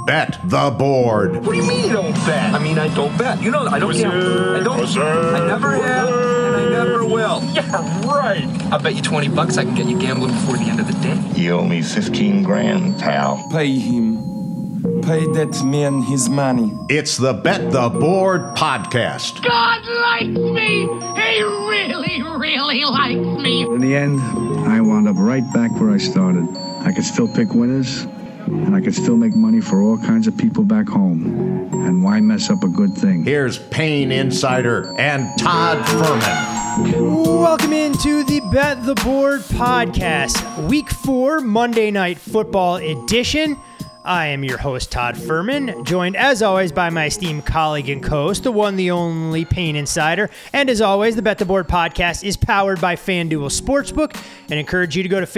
Bet the Board. What do you mean you don't bet? I mean, I don't bet. You know, I don't gamble. I don't. I never have, and I never will. Yeah, right. I'll bet you $20 I can get you gambling before the end of the day. You owe me 15 grand, pal. Pay him. Pay that man his money. It's the Bet the Board podcast. God likes me. He really, really likes me. In the end, I wound up right back where I started. I could still pick winners, and I could still make money for all kinds of people back home. And why mess up a good thing? Here's Payne Insider and Todd Fuhrman. Welcome into the Bet the Board podcast, Week 4 Monday Night Football edition. I am your host, Todd Fuhrman, joined as always by my esteemed colleague and co-host, the one, the only Payne Insider. And as always, the Bet the Board podcast is powered by FanDuel Sportsbook, and encourage you to go to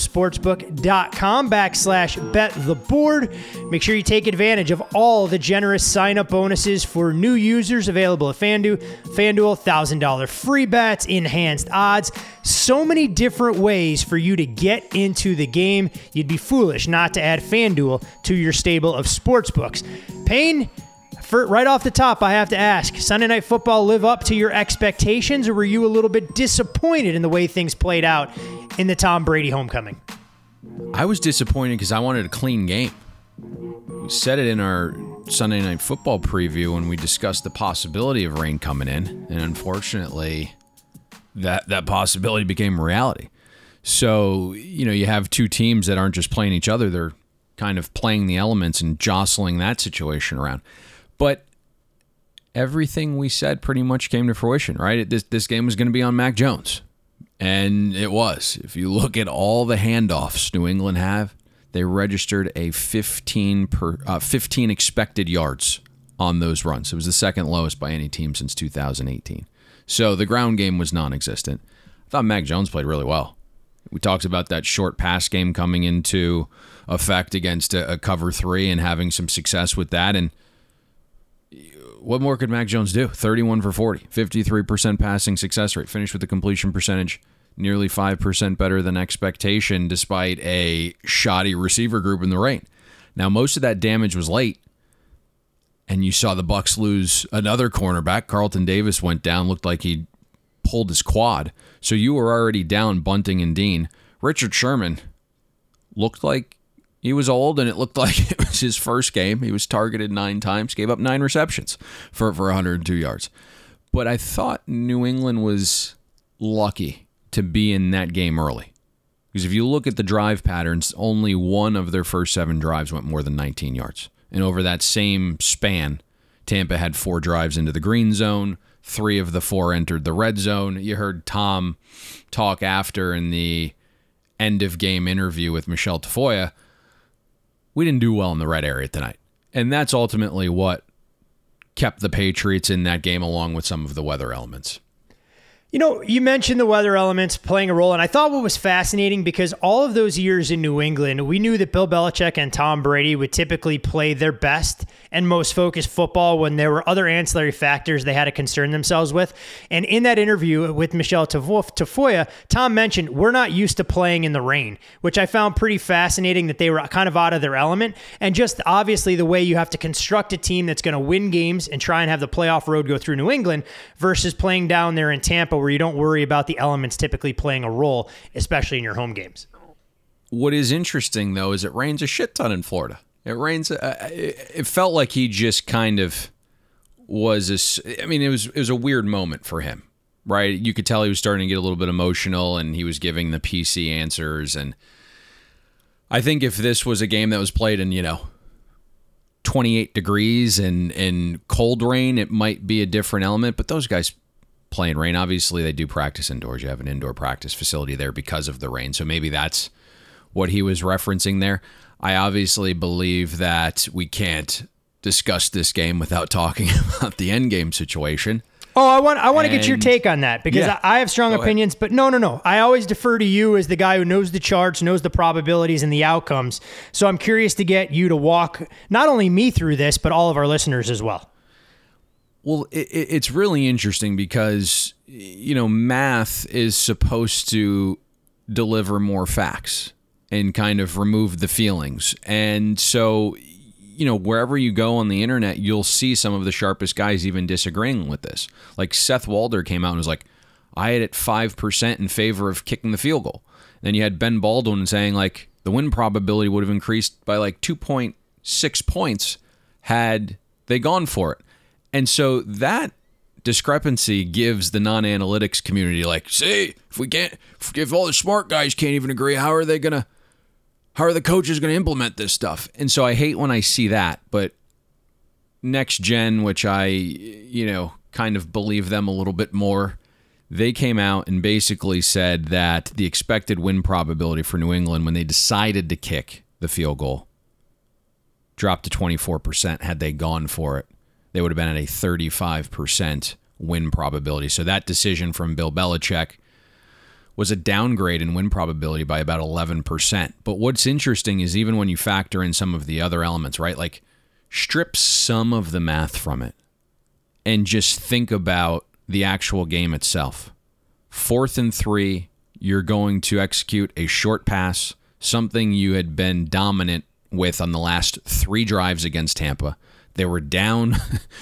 FanDuelSportsbook.com/BetTheBoard. Make sure you take advantage of all the generous sign-up bonuses for new users available at FanDuel. FanDuel, $1,000 free bets, enhanced odds, so many different ways for you to get into the game. You'd be foolish not to add FanDuel to your stable of sports books. Payne, right off the top, I have to ask, Sunday Night Football live up to your expectations, or were you a little bit disappointed in the way things played out in the Tom Brady homecoming? I was disappointed because I wanted a clean game. We said it in our Sunday Night Football preview when we discussed the possibility of rain coming in, and unfortunately, that possibility became reality. So, you have two teams that aren't just playing each other, they're kind of playing the elements and jostling that situation around. But everything we said pretty much came to fruition, right? This game was going to be on Mac Jones. And it was. If you look at all the handoffs New England have, they registered a 15 expected yards on those runs. It was the second lowest by any team since 2018. So the ground game was non-existent. I thought Mac Jones played really well. We talked about that short pass game coming into effect against a cover 3 and having some success with that. And what more could Mac Jones do? 31 for 40, 53% passing success rate, finished with a completion percentage nearly 5% better than expectation despite a shoddy receiver group in the rain. Now, most of that damage was late, and you saw the Bucs lose another cornerback. Carlton Davis went down, looked like he pulled his quad. So you were already down Bunting and Dean. Richard Sherman looked like he was old, and it looked like it was his first game. He was targeted 9 times, gave up 9 receptions for 102 yards. But I thought New England was lucky to be in that game early. Because if you look at the drive patterns, only one of their first 7 drives went more than 19 yards. And over that same span, Tampa had 4 drives into the green zone. 3 of the 4 entered the red zone. You heard Tom talk after in the end-of-game interview with Michelle Tafoya. We didn't do well in the red area tonight. And that's ultimately what kept the Patriots in that game, along with some of the weather elements. You mentioned the weather elements playing a role, and I thought what was fascinating, because all of those years in New England, we knew that Bill Belichick and Tom Brady would typically play their best and most focused football when there were other ancillary factors they had to concern themselves with. And in that interview with Michelle Tafoya, Tom mentioned, we're not used to playing in the rain, which I found pretty fascinating, that they were kind of out of their element. And just obviously the way you have to construct a team that's going to win games and try and have the playoff road go through New England versus playing down there in Tampa, where you don't worry about the elements typically playing a role, especially in your home games. What is interesting, though, is it rains a shit ton in Florida. It rains. It felt like he just kind of was it was a weird moment for him, right? You could tell he was starting to get a little bit emotional, and he was giving the PC answers. And I think if this was a game that was played in, 28 degrees and cold rain, it might be a different element. But those guys play in rain. Obviously, they do practice indoors. You have an indoor practice facility there because of the rain. So maybe that's what he was referencing there. I obviously believe that we can't discuss this game without talking about the endgame situation. Oh, I want to get your take on that, because I have strong opinions, but no. I always defer to you as the guy who knows the charts, knows the probabilities and the outcomes. So I'm curious to get you to walk not only me through this, but all of our listeners as well. Well, it's really interesting because, math is supposed to deliver more facts and kind of remove the feelings. And so wherever you go on the internet, you'll see some of the sharpest guys even disagreeing with this. Like Seth Walder came out and was like, I had it 5% in favor of kicking the field goal. Then you had Ben Baldwin saying like the win probability would have increased by like 2.6 points had they gone for it. And so that discrepancy gives the non-analytics community like, see, if all the smart guys can't even agree, how are the coaches going to implement this stuff? And so I hate when I see that, but Next Gen, which I, kind of believe them a little bit more, they came out and basically said that the expected win probability for New England when they decided to kick the field goal dropped to 24% had they gone for it. They would have been at a 35% win probability. So that decision from Bill Belichick was a downgrade in win probability by about 11%. But what's interesting is even when you factor in some of the other elements, right? Like strip some of the math from it and just think about the actual game itself. 4th and 3, you're going to execute a short pass, something you had been dominant with on the last 3 drives against Tampa. They were down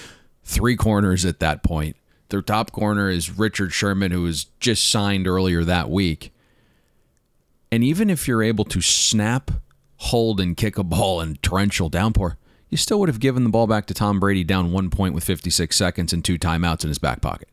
3 corners at that point. Their top corner is Richard Sherman, who was just signed earlier that week. And even if you're able to snap, hold, and kick a ball in torrential downpour, you still would have given the ball back to Tom Brady down 1 point with 56 seconds and 2 timeouts in his back pocket.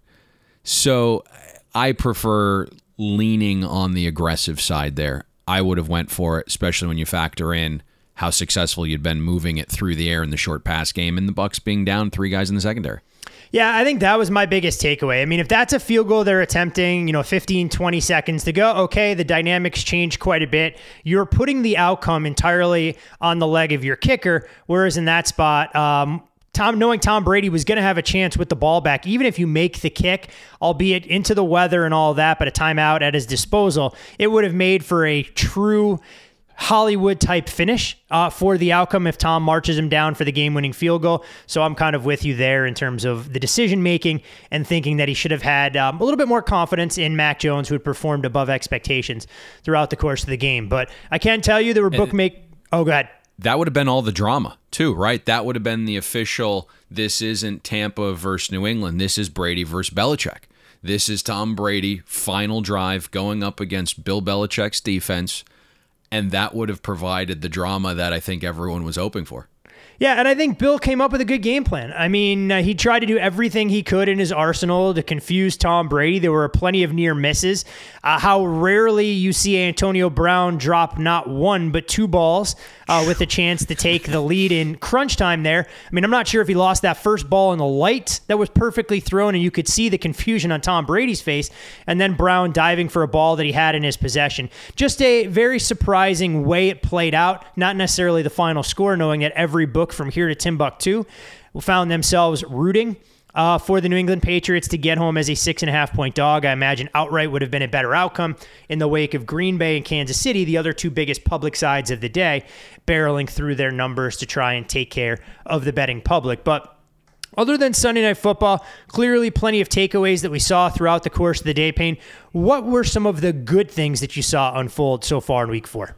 So I prefer leaning on the aggressive side there. I would have went for it, especially when you factor in how successful you'd been moving it through the air in the short pass game and the Bucs being down 3 guys in the secondary. Yeah, I think that was my biggest takeaway. I mean, if that's a field goal they're attempting, 15, 20 seconds to go, okay, the dynamics change quite a bit. You're putting the outcome entirely on the leg of your kicker, whereas in that spot, knowing Tom Brady was going to have a chance with the ball back, even if you make the kick, albeit into the weather and all that, but a timeout at his disposal, it would have made for a true Hollywood-type finish for the outcome if Tom marches him down for the game-winning field goal. So I'm kind of with you there in terms of the decision-making and thinking that he should have had a little bit more confidence in Mac Jones, who had performed above expectations throughout the course of the game. But I can tell you there were Oh, go ahead. That would have been all the drama, too, right? That would have been the official, this isn't Tampa versus New England. This is Brady versus Belichick. This is Tom Brady, final drive, going up against Bill Belichick's defense. And that would have provided the drama that I think everyone was hoping for. Yeah, and I think Bill came up with a good game plan. I mean, he tried to do everything he could in his arsenal to confuse Tom Brady. There were plenty of near misses. How rarely you see Antonio Brown drop not 1, but 2 balls with a chance to take the lead in crunch time there. I mean, I'm not sure if he lost that first ball in the light that was perfectly thrown, and you could see the confusion on Tom Brady's face, and then Brown diving for a ball that he had in his possession. Just a very surprising way it played out, not necessarily the final score, knowing that every book from here to Timbuktu found themselves rooting for the New England Patriots to get home as a 6.5-point dog. I imagine outright would have been a better outcome in the wake of Green Bay and Kansas City, the other 2 biggest public sides of the day, barreling through their numbers to try and take care of the betting public. But other than Sunday Night Football, clearly plenty of takeaways that we saw throughout the course of the day, Payne. What were some of the good things that you saw unfold so far in Week 4?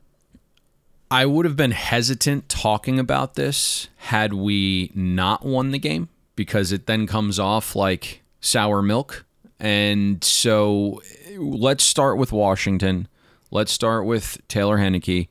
I would have been hesitant talking about this had we not won the game, because it then comes off like sour milk. And so let's start with Washington. Let's start with Taylor Heinicke.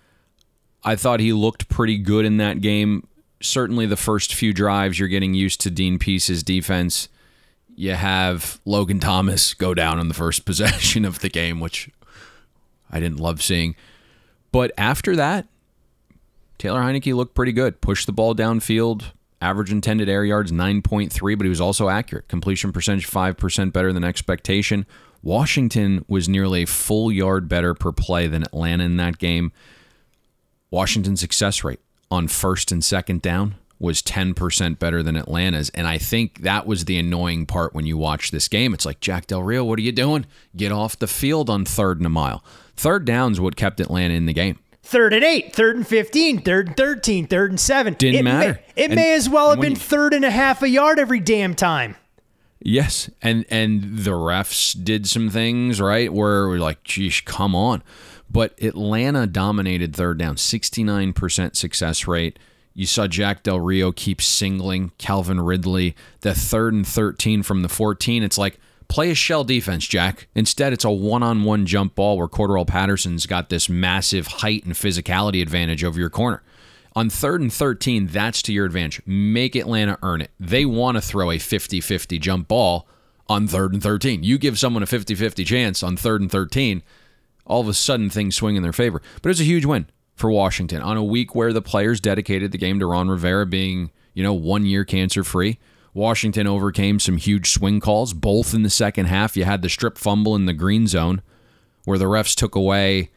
I thought he looked pretty good in that game. Certainly the first few drives, you're getting used to Dean Peace's defense. You have Logan Thomas go down on the first possession of the game, which I didn't love seeing. But after that, Taylor Heinicke looked pretty good. Pushed the ball downfield, average intended air yards 9.3, but he was also accurate. Completion percentage 5% better than expectation. Washington was nearly a full yard better per play than Atlanta in that game. Washington's success rate on first and second down was 10% better than Atlanta's, and I think that was the annoying part when you watch this game. It's like, Jack Del Rio, what are you doing? Get off the field on 3rd and a mile. 3rd down's what kept Atlanta in the game. 3rd and 8, 3rd and 15, 3rd and 13, 3rd and 7. Didn't matter. It may as well have been 3rd and a half a yard every damn time. Yes, and the refs did some things, right, where we're like, geez, come on. But Atlanta dominated 3rd down, 69% success rate. You saw Jack Del Rio keep singling Calvin Ridley. The 3rd and 13 from the 14. It's like, play a shell defense, Jack. Instead, it's a one-on-one jump ball where Cordarrelle Patterson's got this massive height and physicality advantage over your corner. On 3rd and 13, that's to your advantage. Make Atlanta earn it. They want to throw a 50-50 jump ball on 3rd and 13. You give someone a 50-50 chance on 3rd and 13, all of a sudden things swing in their favor. But it's a huge win for Washington on a week where the players dedicated the game to Ron Rivera being, 1 year cancer-free. Washington overcame some huge swing calls, both in the second half. You had the strip fumble in the green zone where the refs took away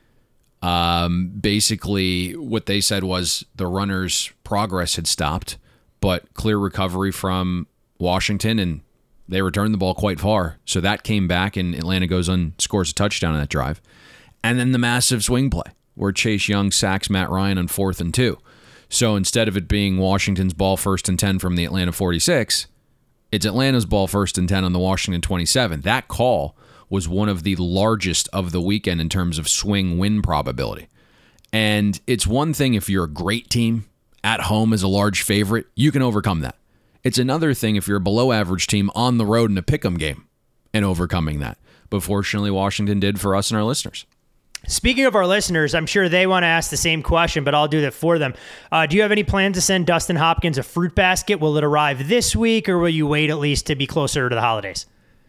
basically what they said was the runner's progress had stopped, but clear recovery from Washington, and they returned the ball quite far. So that came back, and Atlanta goes and scores a touchdown on that drive. And then the massive swing play where Chase Young sacks Matt Ryan on 4th and 2. So instead of it being Washington's ball 1st and 10 from the Atlanta 46, it's Atlanta's ball 1st and 10 on the Washington 27. That call was one of the largest of the weekend in terms of swing win probability. And it's one thing if you're a great team at home as a large favorite, you can overcome that. It's another thing if you're a below average team on the road in a pick'em game and overcoming that. But fortunately, Washington did for us and our listeners. Speaking of our listeners, I'm sure they want to ask the same question, but I'll do that for them. Do you have any plans to send Dustin Hopkins a fruit basket? Will it arrive this week, or will you wait at least to be closer to the holidays?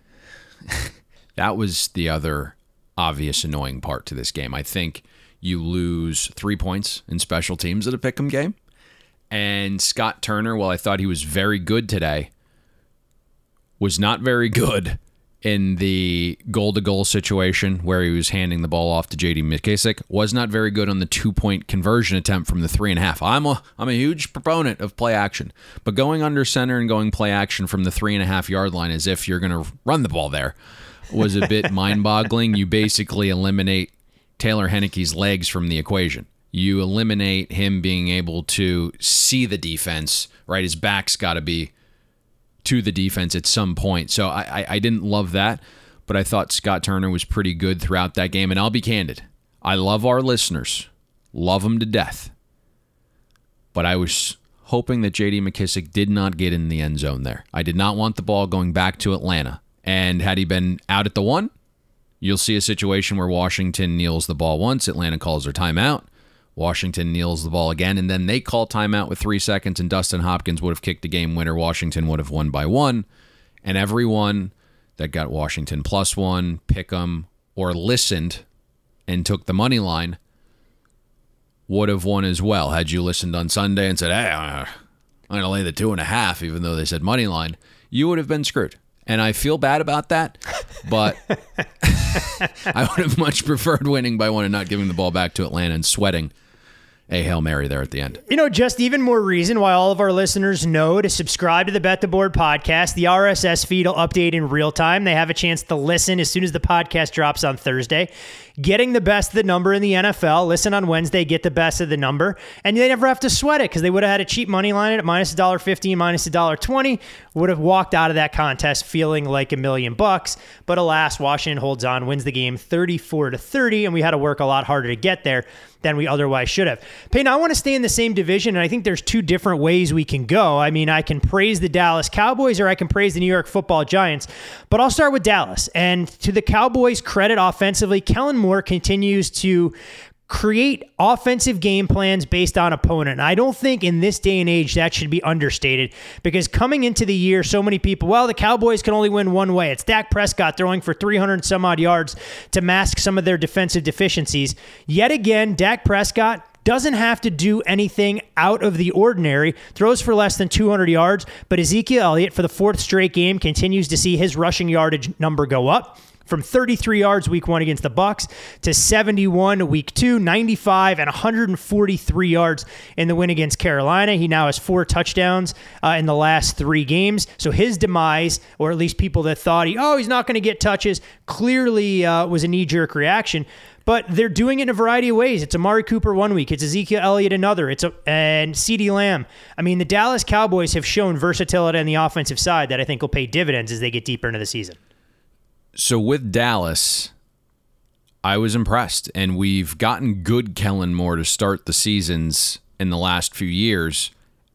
That was the other obvious annoying part to this game. I think you lose 3 points in special teams at a pick'em game. And Scott Turner, while I thought he was very good today, was not very good in the goal-to-goal situation where he was handing the ball off to J.D. McKissic. Was not very good on the 2-point conversion attempt from the 3.5. I'm a huge proponent of play action, but going under center and going play action from the 3.5 yard line as if you're going to run the ball there was a bit mind-boggling. You basically eliminate Taylor Heinicke's legs from the equation. You eliminate him being able to see the defense, right? His back's got to be to the defense at some point. So I didn't love that, but I thought Scott Turner was pretty good throughout that game. And I'll be candid. I love our listeners. Love them to death. But I was hoping that J.D. McKissic did not get in the end zone there. I did not want the ball going back to Atlanta. And had he been out at the 1, you'll see a situation where Washington kneels the ball once, Atlanta calls their timeout, Washington kneels the ball again, and then they call timeout with 3 seconds, and Dustin Hopkins would have kicked a game winner. Washington would have won by 1, and everyone that got Washington +1, pick 'em, or listened and took the money line would have won as well. Had you listened on Sunday and said, hey, I'm going to lay the 2.5, even though they said money line, you would have been screwed. And I feel bad about that, but I would have much preferred winning by 1 and not giving the ball back to Atlanta and sweating a Hail Mary there at the end. Just even more reason why all of our listeners know to subscribe to the Bet the Board podcast. The RSS feed will update in real time. They have a chance to listen as soon as the podcast drops on Thursday. Getting the best of the number in the NFL. Listen on Wednesday, get the best of the number. And they never have to sweat it because they would have had a cheap money line at minus $1.50, minus $1.20. Would have walked out of that contest feeling like $1 million. But alas, Washington holds on, wins the game 34-30, and we had to work a lot harder to get there than we otherwise should have. Peyton, I want to stay in the same division, and I think there's 2 different ways we can go. I mean, I can praise the Dallas Cowboys or I can praise the New York Football Giants, but I'll start with Dallas. And to the Cowboys' credit offensively, Kellen Moore continues to create offensive game plans based on opponent. And I don't think in this day and age that should be understated, because coming into the year, so many people, the Cowboys can only win one way. It's Dak Prescott throwing for 300 some odd yards to mask some of their defensive deficiencies. Yet again, Dak Prescott doesn't have to do anything out of the ordinary, throws for less than 200 yards, but Ezekiel Elliott for the 4th straight game continues to see his rushing yardage number go up. From 33 yards week 1 against the Bucs to 71 week 2, 95 and 143 yards in the win against Carolina. He now has 4 touchdowns in the last 3 games. So his demise, or at least people that thought he's not going to get touches, clearly was a knee-jerk reaction. But they're doing it in a variety of ways. It's Amari Cooper 1 week. It's Ezekiel Elliott another. And CeeDee Lamb. I mean, the Dallas Cowboys have shown versatility on the offensive side that I think will pay dividends as they get deeper into the season. So with Dallas, I was impressed, and we've gotten good Kellen Moore to start the seasons in the last few years,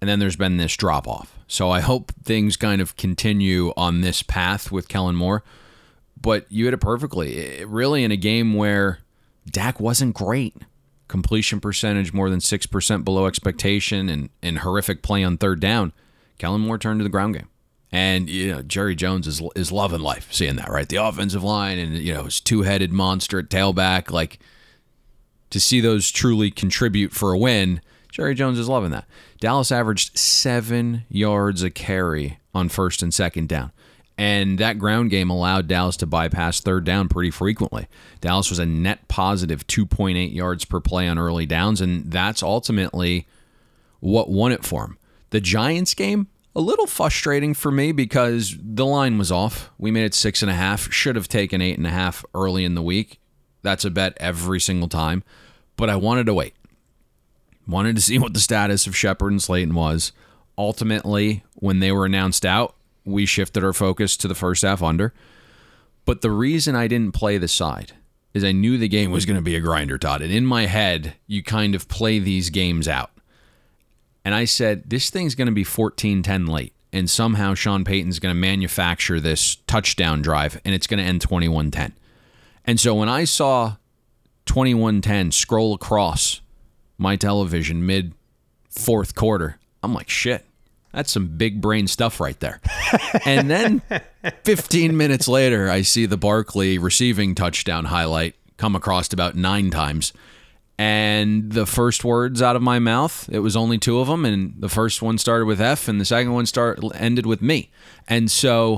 And then there's been this drop off. So I hope things kind of continue on this path with Kellen Moore. But you hit it perfectly. Really, in a game where Dak wasn't great. Completion percentage more than 6% below expectation and horrific play on third down. Kellen Moore turned to the ground game. And, Jerry Jones is loving life seeing that, right? The offensive line and, his two-headed monster at tailback. Like, to see those truly contribute for a win, Jerry Jones is loving that. Dallas averaged 7 yards a carry on first and second down. And that ground game allowed Dallas to bypass third down pretty frequently. Dallas was a net positive 2.8 yards per play on early downs, and that's ultimately what won it for him. The Giants game, a little frustrating for me because the line was off. We made it 6.5. Should have taken 8.5 early in the week. That's a bet every single time. But I wanted to wait. Wanted to see what the status of Shepard and Slayton was. Ultimately, when they were announced out, we shifted our focus to the first half under. But the reason I didn't play the side is I knew the game was going to be a grinder, Todd. And in my head, you kind of play these games out. And I said, this thing's going to be 14-10 late. And somehow Sean Payton's going to manufacture this touchdown drive, and it's going to end 21-10. And so when I saw 21-10 scroll across my television mid-fourth quarter, I'm like, shit. That's some big brain stuff right there. And then 15 minutes later, I see the Barkley receiving touchdown highlight come across about 9 times. And the first words out of my mouth, it was only 2 of them. And the first one started with F and the second one ended with me. And so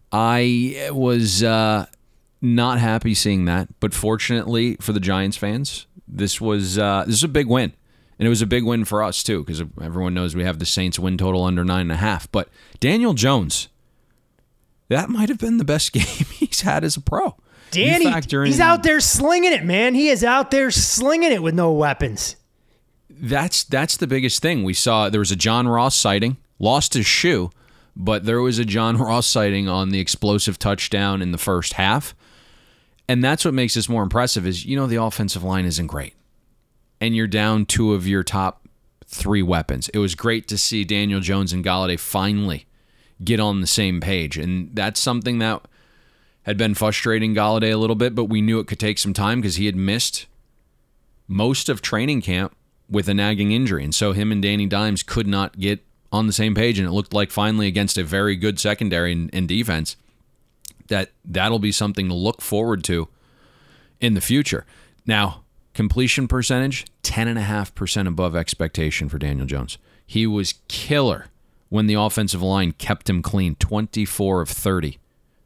I was not happy seeing that. But fortunately for the Giants fans, this is a big win. And it was a big win for us, too, because everyone knows we have the Saints win total under 9.5. But Daniel Jones, that might have been the best game he's had as a pro. Danny, he's out there slinging it, man. He is out there slinging it with no weapons. That's the biggest thing. We saw there was a John Ross sighting, lost his shoe, but there was a John Ross sighting on the explosive touchdown in the first half. And that's what makes this more impressive is, the offensive line isn't great. And you're down 2 of your top 3 weapons. It was great to see Daniel Jones and Golladay finally get on the same page. And that's something that had been frustrating Golladay a little bit, but we knew it could take some time because he had missed most of training camp with a nagging injury. And so him and Danny Dimes could not get on the same page. And it looked like finally against a very good secondary and defense that'll be something to look forward to in the future. Now, completion percentage, 10.5% above expectation for Daniel Jones. He was killer when the offensive line kept him clean, 24 of 30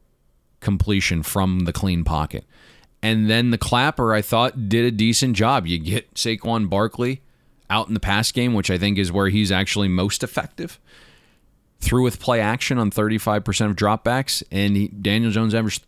completion from the clean pocket. And then the Clapper, I thought, did a decent job. You get Saquon Barkley out in the pass game, which I think is where he's actually most effective. Threw with play action on 35% of dropbacks, and Daniel Jones averaged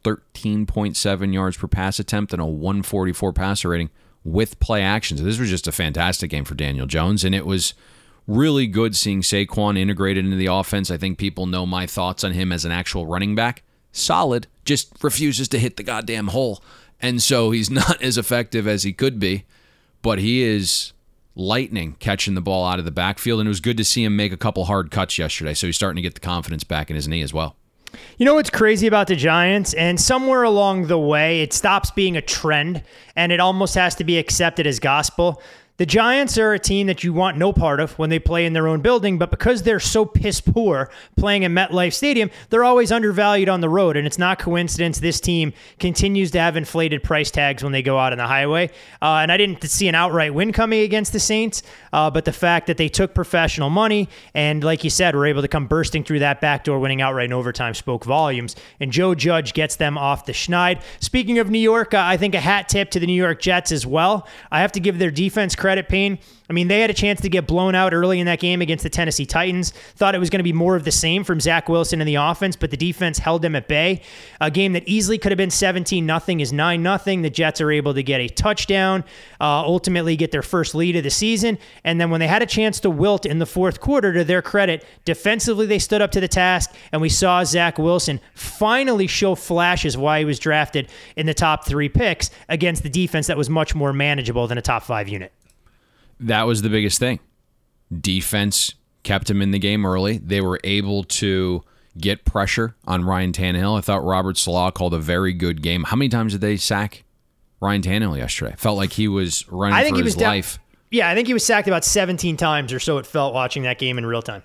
13.7 yards per pass attempt and a 144 passer rating with play action. So this was just a fantastic game for Daniel Jones, and it was really good seeing Saquon integrated into the offense. I think people know my thoughts on him as an actual running back. Solid, just refuses to hit the goddamn hole. And so he's not as effective as he could be, but he is lightning catching the ball out of the backfield, and it was good to see him make a couple hard cuts yesterday, so he's starting to get the confidence back in his knee as well. You know what's crazy about the Giants? And somewhere along the way, it stops being a trend, and it almost has to be accepted as gospel. The Giants are a team that you want no part of when they play in their own building, but because they're so piss poor playing in MetLife Stadium, they're always undervalued on the road, and it's not coincidence this team continues to have inflated price tags when they go out on the highway. And I didn't see an outright win coming against the Saints, but the fact that they took professional money and, like you said, were able to come bursting through that backdoor, winning outright in overtime, spoke volumes. And Joe Judge gets them off the schneid. Speaking of New York, I think a hat tip to the New York Jets as well. I have to give their defense credit, Payne. I mean, they had a chance to get blown out early in that game against the Tennessee Titans. Thought it was going to be more of the same from Zach Wilson in the offense, but the defense held them at bay. A game that easily could have been 17-0 is 9-0. The Jets are able to get a touchdown, ultimately get their first lead of the season. And then when they had a chance to wilt in the fourth quarter, to their credit, defensively they stood up to the task, and we saw Zach Wilson finally show flashes why he was drafted in the top 3 picks against the defense that was much more manageable than a top 5 unit. That was the biggest thing. Defense kept him in the game early. They were able to get pressure on Ryan Tannehill. I thought Robert Salah called a very good game. How many times did they sack Ryan Tannehill yesterday? Felt like he was running for his life. Yeah, I think he was sacked about 17 times or so it felt watching that game in real time.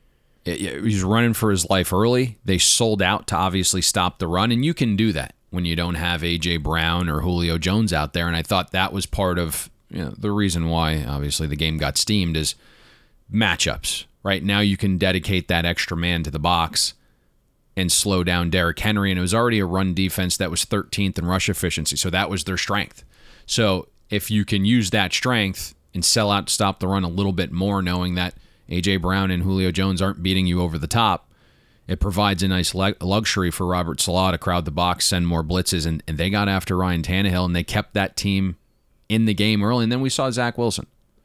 He was running for his life early. They sold out to obviously stop the run, and you can do that when you don't have A.J. Brown or Julio Jones out there, and I thought that was part of the reason why, obviously, the game got steamed is matchups. Right now you can dedicate that extra man to the box and slow down Derrick Henry, and it was already a run defense that was 13th in rush efficiency, so that was their strength. So if you can use that strength and sell out to stop the run a little bit more, knowing that A.J. Brown and Julio Jones aren't beating you over the top, it provides a nice luxury for Robert Salah to crowd the box, send more blitzes, and they got after Ryan Tannehill, and they kept that team in the game early. And then we saw Zach Wilson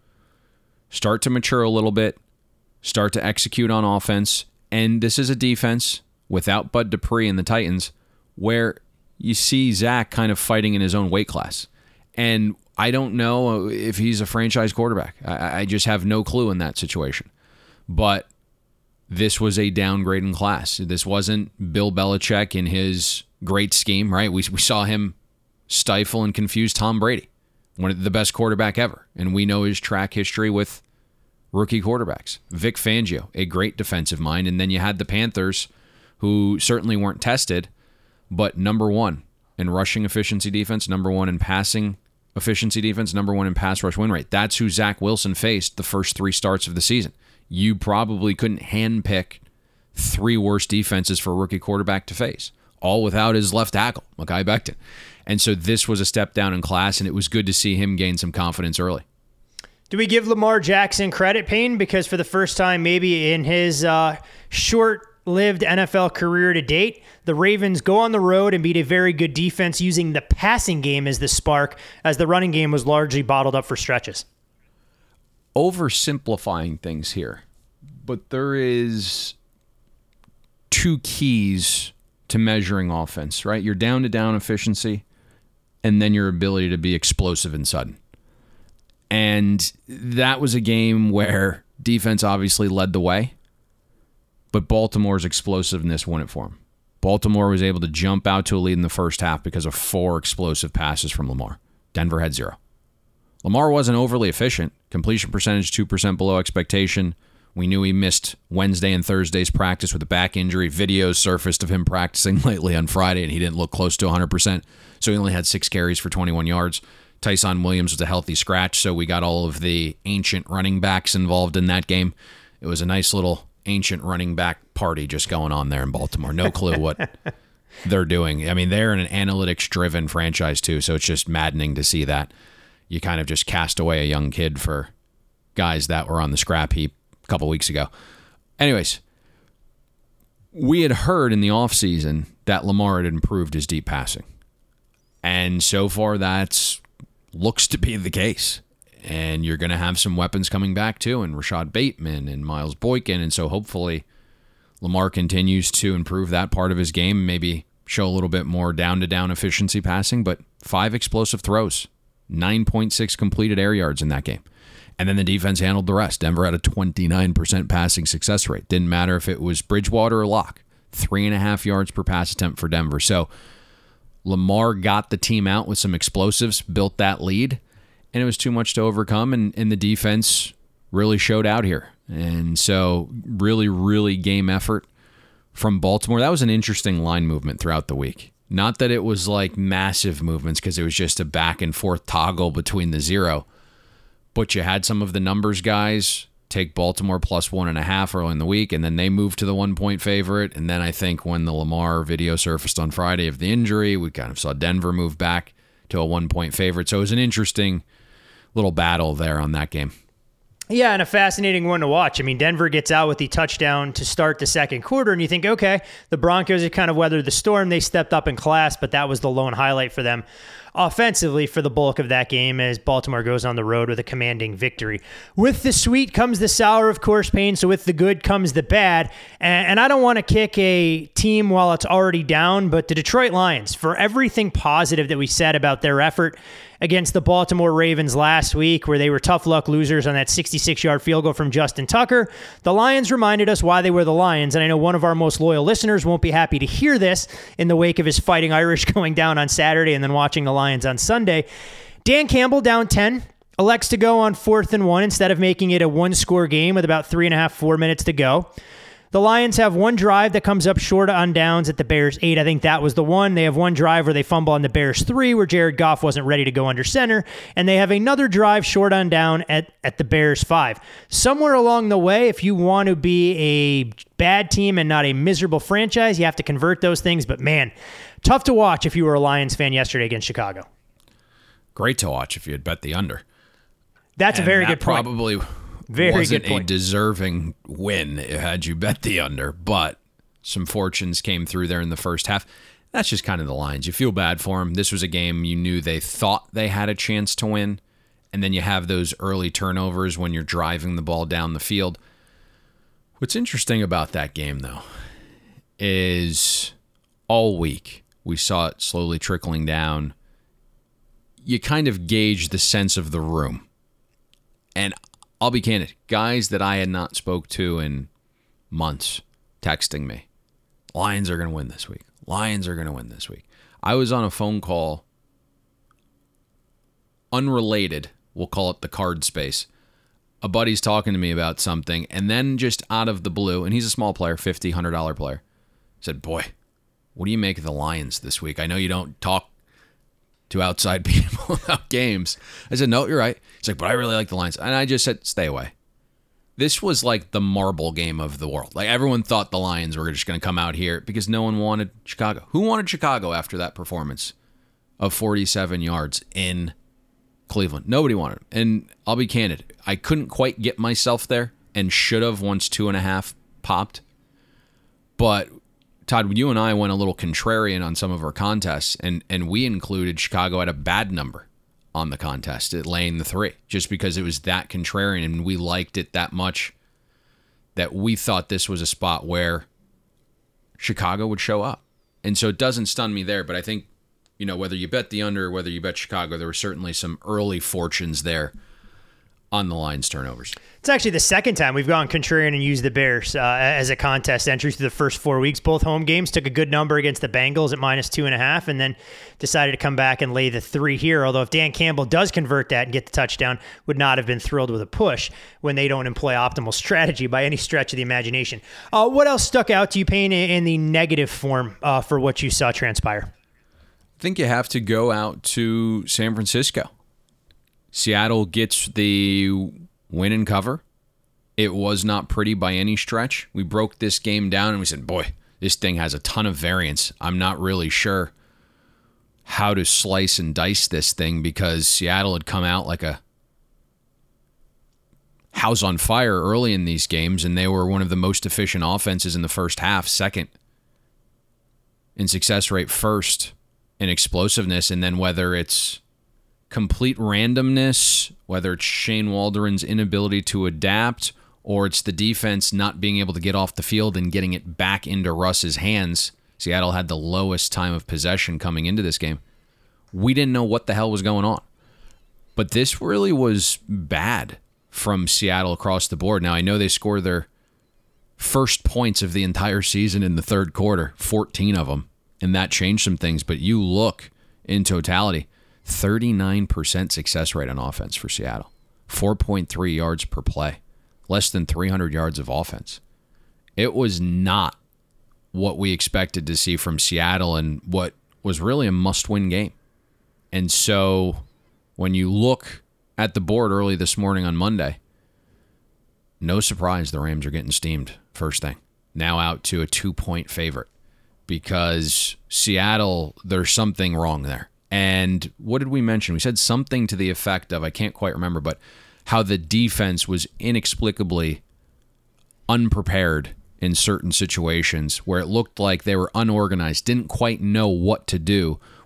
start to mature a little bit, start to execute on offense, and this is a defense without Bud Dupree and the Titans where you see Zach kind of fighting in his own weight class. And I don't know if he's a franchise quarterback. I just have no clue in that situation. But this was a downgrade in class. This wasn't Bill Belichick in his great scheme, right? We saw him stifle and confuse Tom Brady, one of the best quarterback ever. And we know his track history with rookie quarterbacks. Vic Fangio, a great defensive mind. And then you had the Panthers, who certainly weren't tested, but number one in rushing efficiency defense, number one in passing efficiency defense, number one in pass rush win rate. That's who Zach Wilson faced the first 3 starts of the season. You probably couldn't handpick 3 worst defenses for a rookie quarterback to face, all without his left tackle, Mekhi Becton. And so this was a step down in class, and it was good to see him gain some confidence early. Do we give Lamar Jackson credit, Payne? Because for the first time maybe in his short-lived NFL career to date, the Ravens go on the road and beat a very good defense using the passing game as the spark, as the running game was largely bottled up for stretches. Oversimplifying things here, but there is 2 keys to measuring offense, right? Your down-to-down efficiency and then your ability to be explosive and sudden. And that was a game where defense obviously led the way, but Baltimore's explosiveness won it for them. Baltimore was able to jump out to a lead in the first half because of 4 explosive passes from Lamar. Denver had 0. Lamar wasn't overly efficient. Completion percentage 2% below expectation. We knew he missed Wednesday and Thursday's practice with a back injury. Videos surfaced of him practicing lately on Friday, and he didn't look close to 100%. So he only had 6 carries for 21 yards. Tyson Williams was a healthy scratch, so we got all of the ancient running backs involved in that game. It was a nice little ancient running back party just going on there in Baltimore. No clue what they're doing. I mean, they're an analytics-driven franchise too, so it's just maddening to see that. You kind of just cast away a young kid for guys that were on the scrap heap a couple weeks ago. Anyways, we had heard in the offseason that Lamar had improved his deep passing. And so far, that looks to be the case. And you're going to have some weapons coming back too, and Rashad Bateman and Miles Boykin. And so hopefully Lamar continues to improve that part of his game, maybe show a little bit more down-to-down efficiency passing, but 5 explosive throws, 9.6 completed air yards in that game. And then the defense handled the rest. Denver had a 29% passing success rate. Didn't matter if it was Bridgewater or Locke. 3.5 yards per pass attempt for Denver. So Lamar got the team out with some explosives, built that lead, and it was too much to overcome, and the defense really showed out here. And so really, really game effort from Baltimore. That was an interesting line movement throughout the week. Not that it was like massive movements because it was just a back and forth toggle between the 0. But you had some of the numbers guys take Baltimore plus 1.5 early in the week, and then they moved to the 1-point favorite. And then I think when the Lamar video surfaced on Friday of the injury, we kind of saw Denver move back to a 1-point favorite. So it was an interesting little battle there on that game. Yeah, and a fascinating one to watch. I mean, Denver gets out with the touchdown to start the second quarter, and you think, okay, the Broncos have kind of weathered the storm. They stepped up in class, but that was the lone highlight for them. offensively for the bulk of that game as Baltimore goes on the road with a commanding victory. With the sweet comes the sour, of course, Payne. So with the good comes the bad. And I don't want to kick a team while it's already down, but the Detroit Lions, for everything positive that we said about their effort against the Baltimore Ravens last week, where they were tough luck losers on that 66-yard field goal from Justin Tucker, the Lions reminded us why they were the Lions. And I know one of our most loyal listeners won't be happy to hear this in the wake of his Fighting Irish going down on Saturday and then watching the Lions on Sunday. Dan Campbell, down 10, elects to go on 4th and 1 instead of making it a one-score game with about 4 minutes to go. The Lions have one drive that comes up short on downs at the Bears 8. I think that was the one. They have one drive where they fumble on the Bears 3 where Jared Goff wasn't ready to go under center. And they have another drive short on down at the Bears 5. Somewhere along the way, if you want to be a bad team and not a miserable franchise, you have to convert those things. But man, tough to watch if you were a Lions fan yesterday against Chicago. Great to watch if you had bet the under. That's a very good point. Probably very wasn't good point. A deserving win had you bet the under, but some fortunes came through there in the first half. That's just kind of the Lions. You feel bad for them. This was a game you knew they thought they had a chance to win, and then you have those early turnovers when you're driving the ball down the field. What's interesting about that game, though, is all week we saw it slowly trickling down. You kind of gauge the sense of the room. And I'll be candid, guys that I had not spoke to in months texting me, Lions are going to win this week. Lions are going to win this week. I was on a phone call, unrelated, we'll call it the card space. A buddy's talking to me about something, and then just out of the blue, and he's a small player, $50, $100 player, said, boy, what do you make of the Lions this week? I know you don't talk to outside people about games. I said, no, you're right. He's like, but I really like the Lions. And I just said, stay away. This was like the marble game of the world. Like everyone thought the Lions were just going to come out here because no one wanted Chicago. Who wanted Chicago after that performance of 47 yards in Cleveland? Nobody wanted it. And I'll be candid, I couldn't quite get myself there and should have once 2.5 popped. But Todd, you and I went a little contrarian on some of our contests, and we included Chicago at a bad number on the contest at laying the 3, just because it was that contrarian, and we liked it that much that we thought this was a spot where Chicago would show up. And so it doesn't stun me there, but I think, whether you bet the under or whether you bet Chicago, there were certainly some early fortunes there on the Lions turnovers. It's actually the second time we've gone contrarian and used the Bears as a contest entry through the first 4 weeks. Both home games took a good number against the Bengals at -2.5 and then decided to come back and lay the 3 here. Although if Dan Campbell does convert that and get the touchdown, would not have been thrilled with a push when they don't employ optimal strategy by any stretch of the imagination. What else stuck out to you, Payne, in the negative form for what you saw transpire? I think you have to go out to San Francisco. Seattle gets the win and cover. It was not pretty by any stretch. We broke this game down and we said, boy, this thing has a ton of variance. I'm not really sure how to slice and dice this thing because Seattle had come out like a house on fire early in these games, and they were one of the most efficient offenses in the first half, second in success rate, first in explosiveness, and then whether it's complete randomness, whether it's Shane Waldron's inability to adapt, or it's the defense not being able to get off the field and getting it back into Russ's hands. Seattle had the lowest time of possession coming into this game. We didn't know what the hell was going on. But this really was bad from Seattle across the board. Now, I know they scored their first points of the entire season in the third quarter, 14 of them, and that changed some things. But you look in totality, 39% success rate on offense for Seattle. 4.3 yards per play. Less than 300 yards of offense. It was not what we expected to see from Seattle and what was really a must-win game. And so when you look at the board early this morning on Monday, no surprise the Rams are getting steamed first thing. Now out to a 2-point favorite because Seattle, there's something wrong there. And what did we mention? We said something to the effect of, I can't quite remember, but how the defense was inexplicably unprepared in certain situations where it looked like they were unorganized, didn't quite know what to do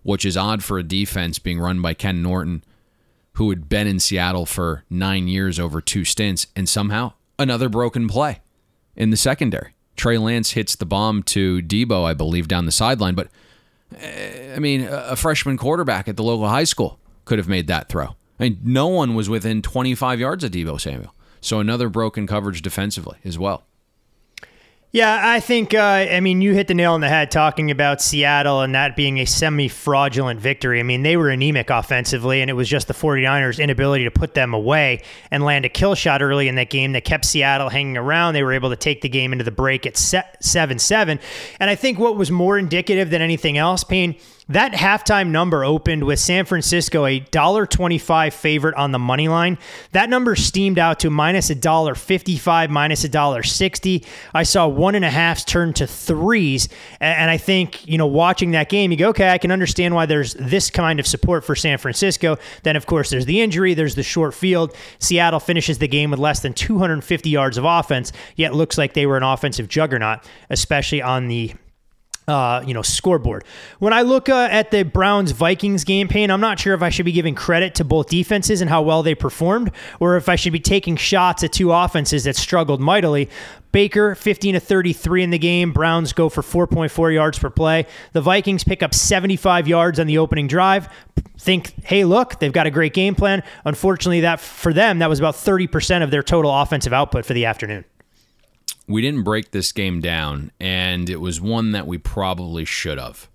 which is odd for a defense being run by Ken Norton, who had been in Seattle for 9 years over 2 stints, and somehow another broken play in the secondary. Trey Lance hits the bomb to Debo, I believe, down the sideline. But, I mean, a freshman quarterback at the local high school could have made that throw. I mean, no one was within 25 yards of Debo Samuel. So another broken coverage defensively as well. Yeah, I think, you hit the nail on the head talking about Seattle and that being a semi-fraudulent victory. I mean, they were anemic offensively, and it was just the 49ers' inability to put them away and land a kill shot early in that game that kept Seattle hanging around. They were able to take the game into the break at 7-7. And I think what was more indicative than anything else, Payne, that halftime number opened with San Francisco a $1.25 favorite on the money line. That number steamed out to minus $1.55, minus $1.60. I saw 1.5s turn to 3s. And I think, watching that game, you go, okay, I can understand why there's this kind of support for San Francisco. Then, of course, there's the injury, there's the short field. Seattle finishes the game with less than 250 yards of offense, yet looks like they were an offensive juggernaut, especially on the scoreboard. When I look at the Browns-Vikings game, Payne, I'm not sure if I should be giving credit to both defenses and how well they performed, or if I should be taking shots at two offenses that struggled mightily. Baker, 15-33 in the game. Browns go for 4.4 yards per play. The Vikings pick up 75 yards on the opening drive. Think, hey, look, they've got a great game plan. Unfortunately, that for them, that was about 30% of their total offensive output for the afternoon. We didn't break this game down, and it was one that we probably should have.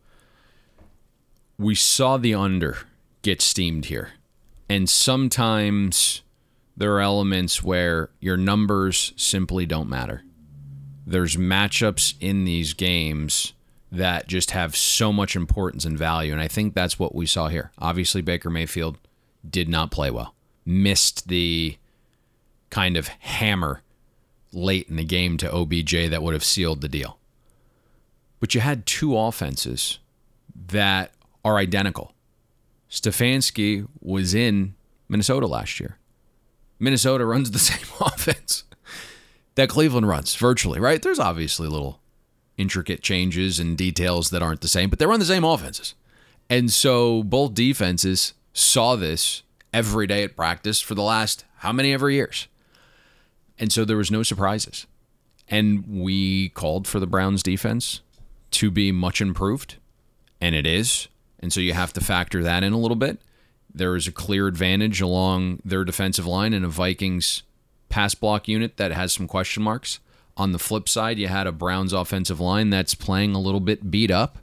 We saw the under get steamed here, and sometimes there are elements where your numbers simply don't matter. There's matchups in these games that just have so much importance and value, and I think that's what we saw here. Obviously, Baker Mayfield did not play well. Missed the kind of hammer late in the game to OBJ that would have sealed the deal. But you had two offenses that are identical. Stefanski was in Minnesota last year. Minnesota runs the same offense that Cleveland runs virtually, right? There's obviously little intricate changes and details that aren't the same, but they run the same offenses. And so both defenses saw this every day at practice for the last how many ever years. And so there was no surprises. And we called for the Browns defense to be much improved, and it is. And so you have to factor that in a little bit. There is a clear advantage along their defensive line and a Vikings pass block unit that has some question marks. On the flip side, you had a Browns offensive line that's playing a little bit beat up.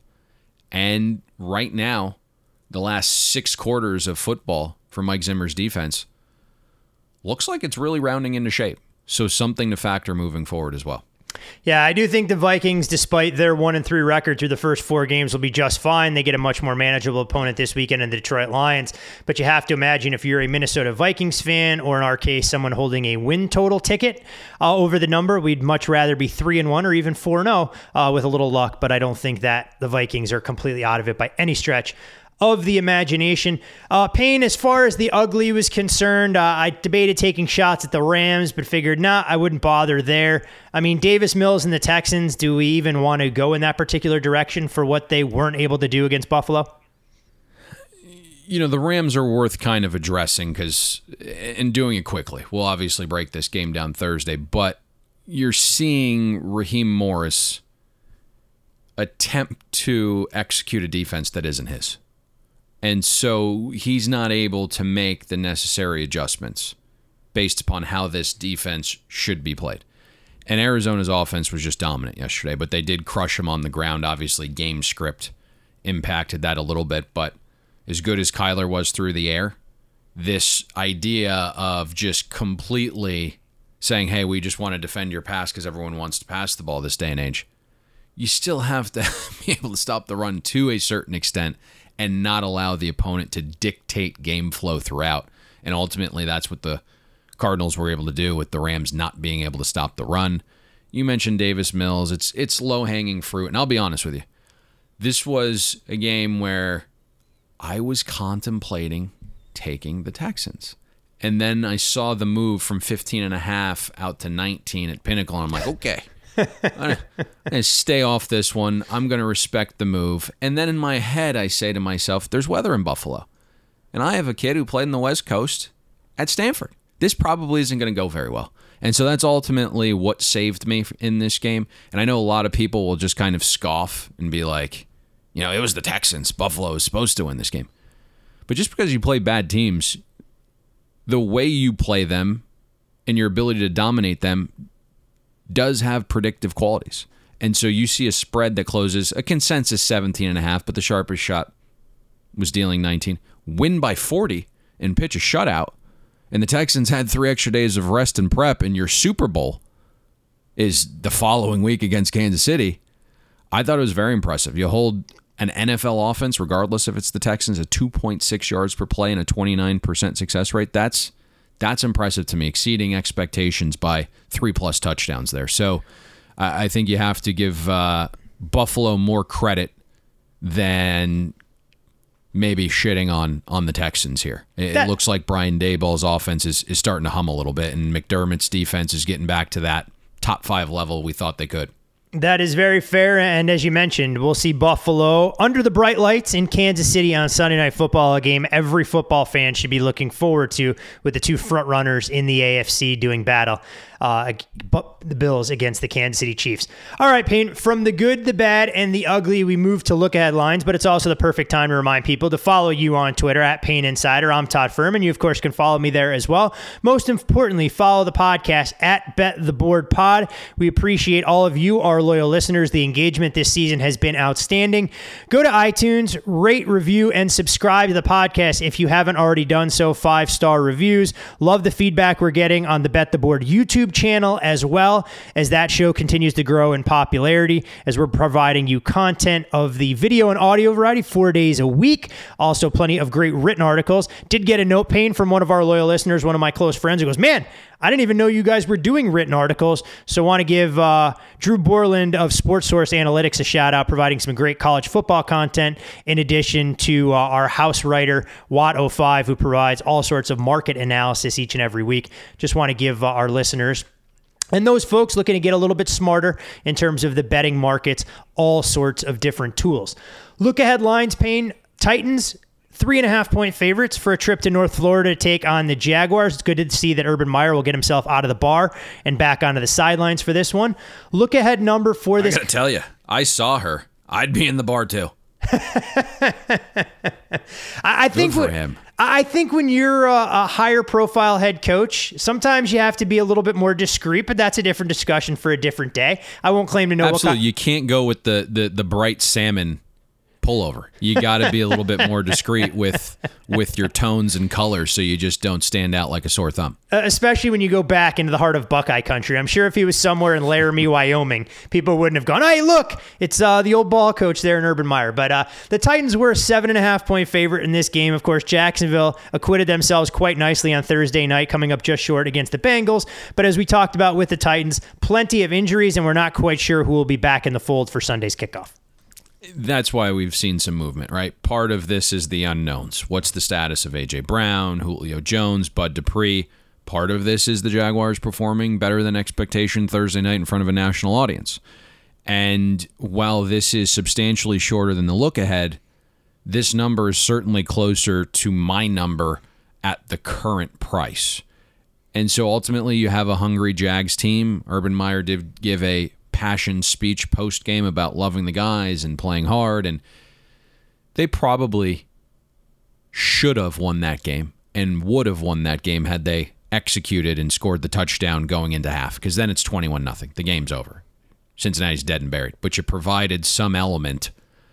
And right now, the last 6 quarters of football for Mike Zimmer's defense looks like it's really rounding into shape. So something to factor moving forward as well. Yeah, I do think the Vikings, despite their 1-3 record through the first 4 games, will be just fine. They get a much more manageable opponent this weekend in the Detroit Lions. But you have to imagine if you're a Minnesota Vikings fan, or in our case, someone holding a win total ticket over the number, we'd much rather be 3-1 or even 4-0 with a little luck. But I don't think that the Vikings are completely out of it by any stretch of the imagination. Payne, as far as the ugly was concerned, I debated taking shots at the Rams, but figured, I wouldn't bother there. I mean, Davis Mills and the Texans, do we even want to go in that particular direction for what they weren't able to do against Buffalo? The Rams are worth kind of addressing and doing it quickly. We'll obviously break this game down Thursday, but you're seeing Raheem Morris attempt to execute a defense that isn't his. And so he's not able to make the necessary adjustments based upon how this defense should be played. And Arizona's offense was just dominant yesterday, but they did crush him on the ground. Obviously, game script impacted that a little bit, but as good as Kyler was through the air, this idea of just completely saying, hey, we just want to defend your pass because everyone wants to pass the ball this day and age, you still have to be able to stop the run to a certain extent and not allow the opponent to dictate game flow throughout. And ultimately, that's what the Cardinals were able to do with the Rams not being able to stop the run. You mentioned Davis Mills. It's low-hanging fruit. And I'll be honest with you. This was a game where I was contemplating taking the Texans. And then I saw the move from 15.5 out to 19 at Pinnacle, and I'm like, okay. I'm gonna stay off this one. I'm going to respect the move. And then in my head, I say to myself, there's weather in Buffalo. And I have a kid who played in the West Coast at Stanford. This probably isn't going to go very well. And so that's ultimately what saved me in this game. And I know a lot of people will just kind of scoff and be like, it was the Texans. Buffalo is supposed to win this game. But just because you play bad teams, the way you play them and your ability to dominate them does have predictive qualities. And so you see a spread that closes a consensus 17.5, but the sharpest shot was dealing 19. Win by 40 and pitch a shutout. And the Texans had 3 extra days of rest and prep, and your Super Bowl is the following week against Kansas City. I thought it was very impressive. You hold an NFL offense, regardless if it's the Texans, at 2.6 yards per play and a 29% success rate. That's impressive to me, exceeding expectations by 3+ touchdowns there. So I think you have to give Buffalo more credit than maybe shitting on the Texans here. It looks like Brian Daboll's offense is starting to hum a little bit, and McDermott's defense is getting back to that top 5 level we thought they could. That is very fair, and as you mentioned, we'll see Buffalo under the bright lights in Kansas City on Sunday Night Football, a game every football fan should be looking forward to, with the 2 front runners in the AFC doing battle. The Bills against the Kansas City Chiefs. All right, Payne, from the good, the bad, and the ugly, we move to look ahead lines, but it's also the perfect time to remind people to follow you on Twitter at Payne Insider. I'm Todd Furman. You, of course, can follow me there as well. Most importantly, follow the podcast at Bet the Board Pod. We appreciate all of you, our loyal listeners. The engagement this season has been outstanding. Go to iTunes, rate, review, and subscribe to the podcast if you haven't already done so. 5-star reviews. Love the feedback we're getting on the Bet the Board YouTube channel, as well as that show continues to grow in popularity as we're providing you content of the video and audio variety 4 days a week. Also, plenty of great written articles. Did get a note, Payne, from one of our loyal listeners, one of my close friends, who goes, man, I didn't even know you guys were doing written articles. So I want to give Drew Borland of Sports Source Analytics a shout out, providing some great college football content, in addition to our house writer, Watt05, who provides all sorts of market analysis each and every week. Just want to give our listeners and those folks looking to get a little bit smarter in terms of the betting markets, all sorts of different tools. Look ahead lines, Payne. Titans, 3.5-point favorites for a trip to North Florida to take on the Jaguars. It's good to see that Urban Meyer will get himself out of the bar and back onto the sidelines for this one. Look ahead number for this. I gotta tell you, I saw her. I'd be in the bar too. I think good for him. I think when you're a higher profile head coach, sometimes you have to be a little bit more discreet, but that's a different discussion for a different day. I won't claim to know. Absolutely. You can't go with the bright salmon pullover. You got to be a little bit more discreet with your tones and colors, so you just don't stand out like a sore thumb. Especially when you go back into the heart of Buckeye country. I'm sure if he was somewhere in Laramie, Wyoming, people wouldn't have gone, hey, look, it's the old ball coach there in Urban Meyer. But the Titans were a 7.5-point favorite in this game. Of course, Jacksonville acquitted themselves quite nicely on Thursday night, coming up just short against the Bengals. But as we talked about with the Titans, plenty of injuries, and we're not quite sure who will be back in the fold for Sunday's kickoff. That's why we've seen some movement, right? Part of this is the unknowns. What's the status of A.J. Brown, Julio Jones, Bud Dupree? Part of this is the Jaguars performing better than expectation Thursday night in front of a national audience. And while this is substantially shorter than the look ahead, this number is certainly closer to my number at the current price. And so ultimately you have a hungry Jags team. Urban Meyer did give a passion speech post-game about loving the guys and playing hard, and they probably should have won that game and would have won that game had they executed and scored the touchdown going into half, because then it's 21-0. The game's over. Cincinnati's dead and buried. But you provided some element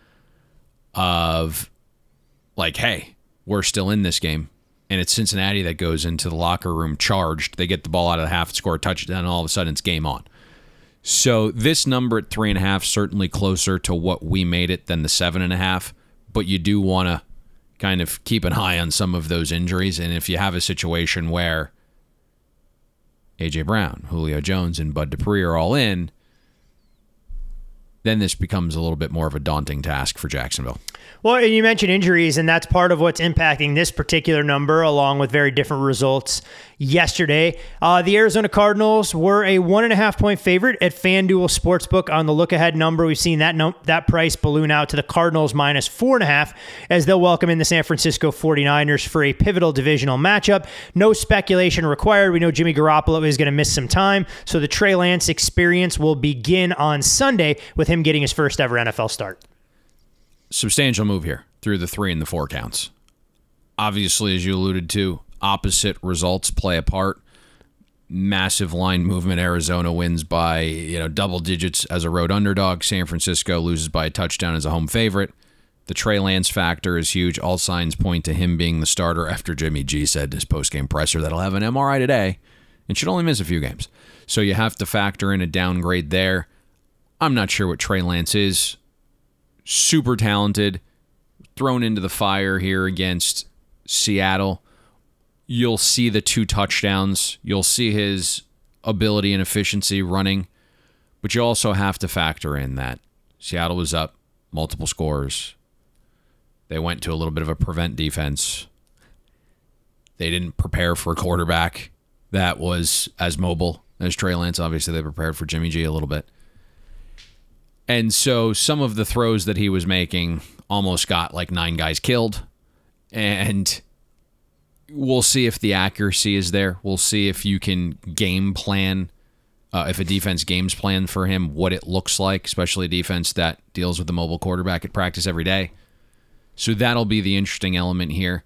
of, like, hey, we're still in this game, and it's Cincinnati that goes into the locker room charged. They get the ball out of the half, score a touchdown, and all of a sudden it's game on. So this number at 3.5 certainly closer to what we made it than the 7.5, but you do want to kind of keep an eye on some of those injuries. And if you have a situation where A.J. Brown, Julio Jones, and Bud Dupree are all in, then this becomes a little bit more of a daunting task for Jacksonville. Well, and you mentioned injuries, and that's part of what's impacting this particular number, along with very different results yesterday. The Arizona Cardinals were a 1.5-point favorite at FanDuel Sportsbook on the look-ahead number. We've seen that price balloon out to the Cardinals minus 4.5 as they'll welcome in the San Francisco 49ers for a pivotal divisional matchup. No speculation required. We know Jimmy Garoppolo is going to miss some time, so the Trey Lance experience will begin on Sunday with him getting his first ever NFL start. Substantial move here through the 3 and the 4 counts. Obviously, as you alluded to, opposite results play a part. Massive line movement. Arizona wins by double digits as a road underdog. San Francisco loses by a touchdown as a home favorite. The Trey Lance factor is huge. All signs point to him being the starter after Jimmy G said in his postgame presser that he'll have an MRI today and should only miss a few games. So you have to factor in a downgrade there. I'm not sure what Trey Lance is. Super talented, thrown into the fire here against Seattle. You'll see the 2 touchdowns. You'll see his ability and efficiency running. But you also have to factor in that Seattle was up, multiple scores. They went to a little bit of a prevent defense. They didn't prepare for a quarterback that was as mobile as Trey Lance. Obviously, they prepared for Jimmy G a little bit. And so some of the throws that he was making almost got like 9 guys killed. And we'll see if the accuracy is there. We'll see if you can game plan, if a defense games plan for him, what it looks like, especially a defense that deals with the mobile quarterback at practice every day. So that'll be the interesting element here.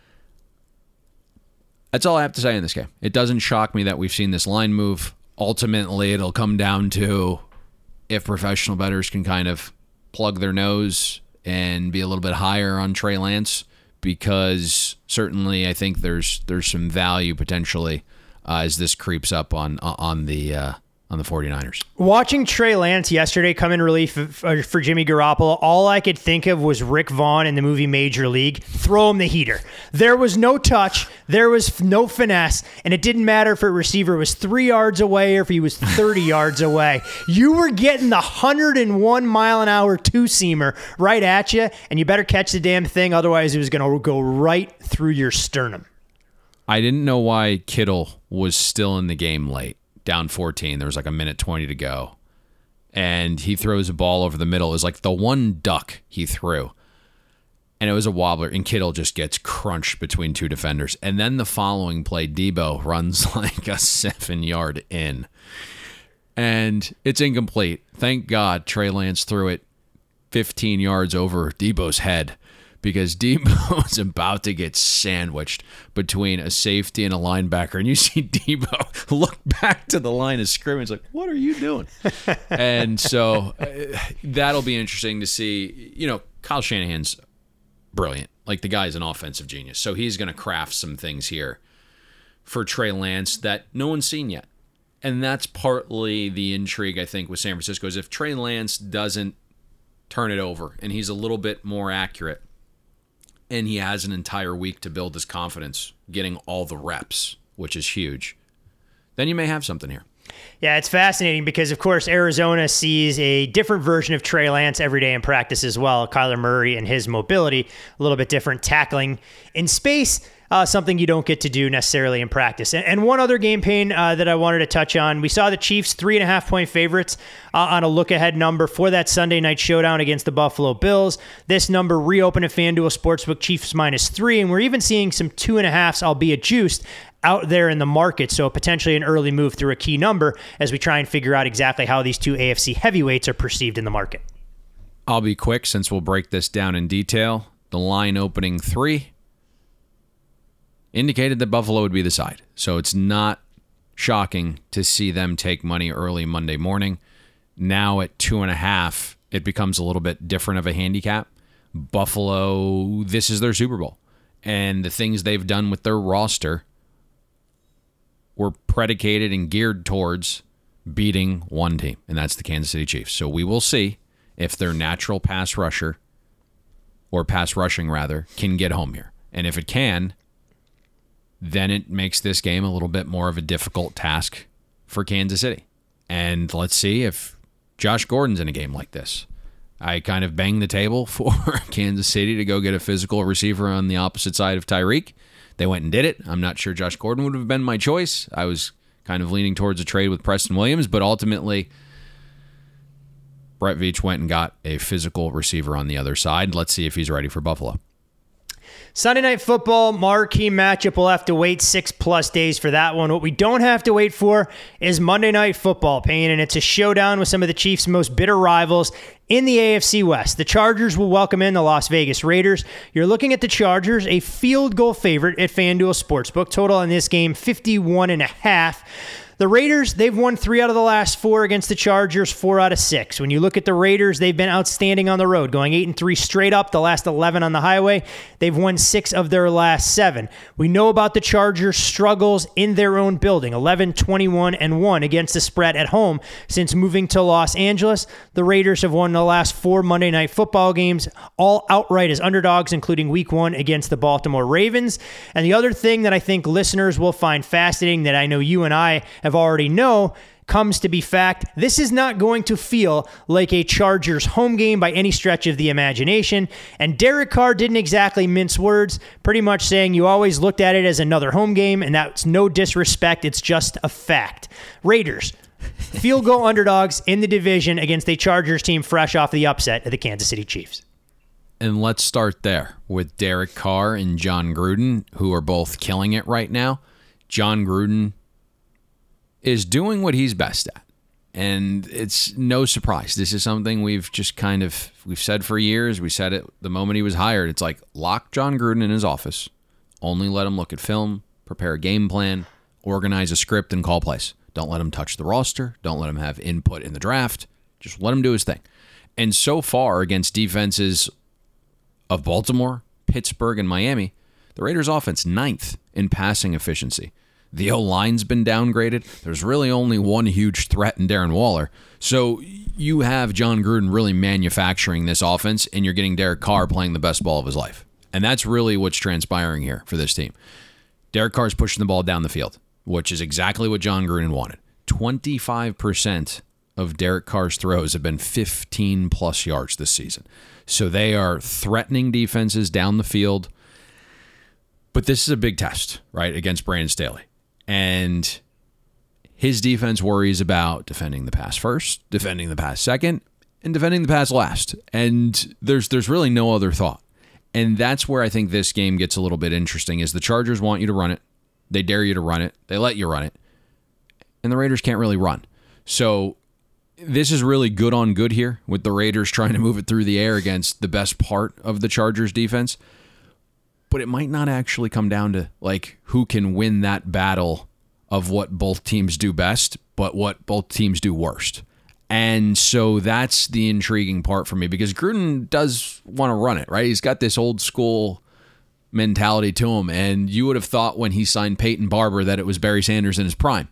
That's all I have to say in this game. It doesn't shock me that we've seen this line move. Ultimately, it'll come down to if professional bettors can kind of plug their nose and be a little bit higher on Trey Lance, because certainly I think there's some value potentially as this creeps up on the 49ers. Watching Trey Lance yesterday come in relief for Jimmy Garoppolo, all I could think of was Rick Vaughn in the movie Major League. Throw him the heater. There was no touch. There was no finesse. And it didn't matter if a receiver was 3 yards away or if he was 30 yards away. You were getting the 101-mile-an-hour two-seamer right at you, and you better catch the damn thing. Otherwise, it was going to go right through your sternum. I didn't know why Kittle was still in the game late. Down 14. There was like a minute 20 to go. And he throws a ball over the middle. It was like the one duck he threw. And it was a wobbler. And Kittle just gets crunched between 2 defenders. And then the following play, Debo runs like a 7-yard in. And it's incomplete. Thank God Trey Lance threw it 15 yards over Debo's head, because Debo is about to get sandwiched between a safety and a linebacker. And you see Debo look back to the line of scrimmage like, what are you doing? And so that'll be interesting to see. Kyle Shanahan's brilliant. Like, the guy's an offensive genius. So he's going to craft some things here for Trey Lance that no one's seen yet. And that's partly the intrigue, I think, with San Francisco, is if Trey Lance doesn't turn it over and he's a little bit more accurate, and he has an entire week to build his confidence, getting all the reps, which is huge, then you may have something here. Yeah, it's fascinating because, of course, Arizona sees a different version of Trey Lance every day in practice as well. Kyler Murray and his mobility, a little bit different tackling in space, something you don't get to do necessarily in practice. And one other game pane that I wanted to touch on, we saw the Chiefs 3.5-point favorites on a look-ahead number for that Sunday night showdown against the Buffalo Bills. This number reopened at FanDuel Sportsbook, Chiefs -3, and we're even seeing some 2.5s, albeit juiced, out there in the market. So potentially an early move through a key number as we try and figure out exactly how these 2 AFC heavyweights are perceived in the market. I'll be quick since we'll break this down in detail. The line opening 3 indicated that Buffalo would be the side. So it's not shocking to see them take money early Monday morning. Now at 2.5, it becomes a little bit different of a handicap. Buffalo, this is their Super Bowl. And the things they've done with their roster were predicated and geared towards beating one team, and that's the Kansas City Chiefs. So we will see if their natural pass rusher, or pass rushing rather, can get home here. And if it can, then it makes this game a little bit more of a difficult task for Kansas City. And let's see if Josh Gordon's in a game like this. I kind of banged the table for Kansas City to go get a physical receiver on the opposite side of Tyreek. They went and did it. I'm not sure Josh Gordon would have been my choice. I was kind of leaning towards a trade with Preston Williams, but ultimately Brett Veach went and got a physical receiver on the other side. Let's see if he's ready for Buffalo. Sunday Night Football, marquee matchup. We'll have to wait 6+ days for that one. What we don't have to wait for is Monday Night Football, Payne, and it's a showdown with some of the Chiefs' most bitter rivals in the AFC West. The Chargers will welcome in the Las Vegas Raiders. You're looking at the Chargers, a field goal favorite at FanDuel Sportsbook. Total in this game, 51.5. The Raiders, they've won 3 out of the last 4 against the Chargers, 4 out of 6. When you look at the Raiders, they've been outstanding on the road, going 8-3 straight up, the last 11 on the highway. They've won 6 of their last 7. We know about the Chargers' struggles in their own building, 11-21-1 against the spread at home since moving to Los Angeles. The Raiders have won the last 4 Monday Night Football games, all outright as underdogs, including Week 1 against the Baltimore Ravens. And the other thing that I think listeners will find fascinating that I know you and I have already know comes to be fact. This is not going to feel like a Chargers home game by any stretch of the imagination. And Derek Carr didn't exactly mince words, pretty much saying you always looked at it as another home game, and that's no disrespect. It's just a fact. Raiders, field goal underdogs in the division against a Chargers team fresh off the upset of the Kansas City Chiefs. And let's start there with Derek Carr and John Gruden, who are both killing it right now. John Gruden is doing what he's best at. And it's no surprise. This is something we've said for years. We said it the moment he was hired. It's like, lock John Gruden in his office. Only let him look at film, prepare a game plan, organize a script, and call plays. Don't let him touch the roster. Don't let him have input in the draft. Just let him do his thing. And so far, against defenses of Baltimore, Pittsburgh, and Miami, the Raiders' offense 9th in passing efficiency. The O-line's been downgraded. There's really only one huge threat in Darren Waller. So you have John Gruden really manufacturing this offense, and you're getting Derek Carr playing the best ball of his life. And that's really what's transpiring here for this team. Derek Carr's pushing the ball down the field, which is exactly what John Gruden wanted. 25% of Derek Carr's throws have been 15-plus yards this season. So they are threatening defenses down the field. But this is a big test, right, against Brandon Staley. And his defense worries about defending the pass first, defending the pass second, and defending the pass last. And there's really no other thought. And that's where I think this game gets a little bit interesting, is the Chargers want you to run it. They dare you to run it. They let you run it. And the Raiders can't really run. So this is really good on good here, with the Raiders trying to move it through the air against the best part of the Chargers defense. But it might not actually come down to like who can win that battle of what both teams do best, but what both teams do worst. And so that's the intriguing part for me, because Gruden does want to run it, right? He's got this old school mentality to him, and you would have thought when he signed Peyton Barber that it was Barry Sanders in his prime.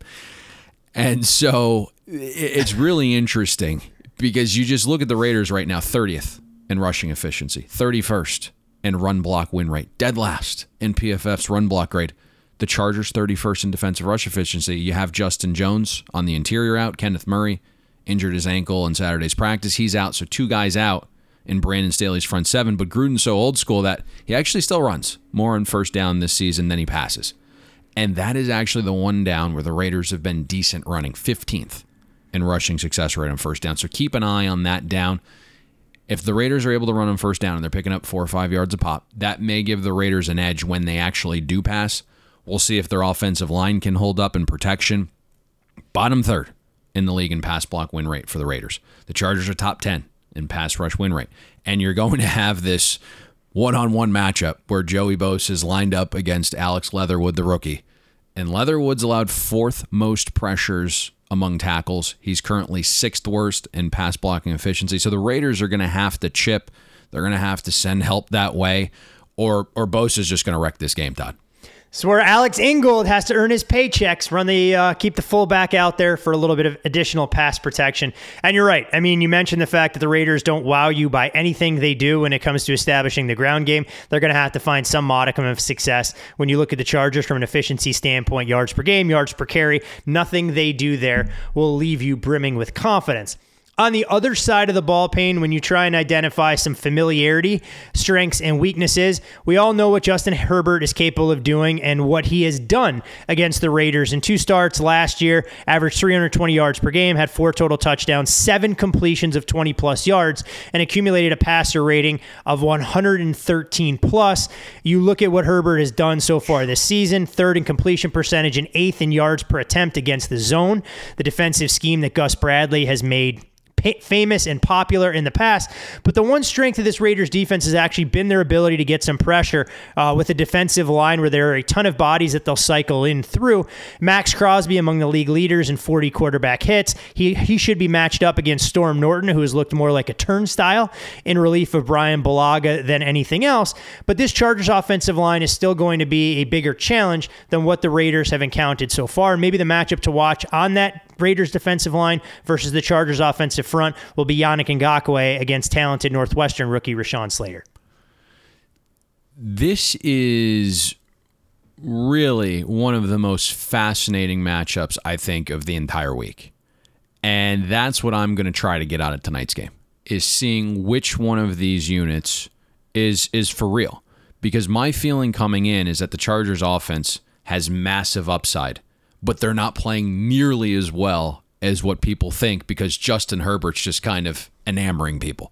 And so it's really interesting, because you just look at the Raiders right now, 30th in rushing efficiency, 31st in run block win rate, dead last in PFF's run block grade. The Chargers 31st in defensive rush efficiency. You have Justin Jones on the interior out. Kenneth Murray injured his ankle in Saturday's practice. He's out, so 2 guys out in Brandon Staley's front 7. But Gruden's so old school that he actually still runs more on first down this season than he passes. And that is actually the one down where the Raiders have been decent running, 15th in rushing success rate on first down. So keep an eye on that down. If the Raiders are able to run on first down and they're picking up 4 or 5 yards a pop, that may give the Raiders an edge when they actually do pass. We'll see if their offensive line can hold up in protection. Bottom 3rd in the league in pass block win rate for the Raiders. The Chargers are top 10 in pass rush win rate. And you're going to have this one-on-one matchup where Joey Bosa is lined up against Alex Leatherwood, the rookie. And Leatherwood's allowed 4th most pressures among tackles. He's currently 6th worst in pass blocking efficiency. So the Raiders are going to have to chip. They're going to have to send help that way, or Bosa's just going to wreck this game, Todd. So where Alex Ingold has to earn his paychecks, keep the fullback out there for a little bit of additional pass protection. And you're right. I mean, you mentioned the fact that the Raiders don't wow you by anything they do when it comes to establishing the ground game. They're going to have to find some modicum of success. When you look at the Chargers from an efficiency standpoint, yards per game, yards per carry, nothing they do there will leave you brimming with confidence. On the other side of the ball, Payne, when you try and identify some familiarity, strengths, and weaknesses, we all know what Justin Herbert is capable of doing and what he has done against the Raiders. In 2 starts last year, averaged 320 yards per game, had 4 total touchdowns, 7 completions of 20-plus yards, and accumulated a passer rating of 113-plus. You look at what Herbert has done so far this season, 3rd in completion percentage and 8th in yards per attempt against the zone, the defensive scheme that Gus Bradley has made famous and popular in the past. But the one strength of this Raiders defense has actually been their ability to get some pressure with a defensive line where there are a ton of bodies that they'll cycle in through. Max Crosby among the league leaders in 40 quarterback hits. He should be matched up against Storm Norton, who has looked more like a turnstile in relief of Brian Bulaga than anything else. But this Chargers offensive line is still going to be a bigger challenge than what the Raiders have encountered so far. Maybe the matchup to watch on that Raiders defensive line versus the Chargers offensive front will be Yannick Ngakoue against talented Northwestern rookie Rashawn Slater. This is really one of the most fascinating matchups, I think, of the entire week. And that's what I'm going to try to get out of tonight's game, is seeing which one of these units is for real. Because my feeling coming in is that the Chargers offense has massive upside, but they're not playing nearly as well as what people think because Justin Herbert's just kind of enamoring people.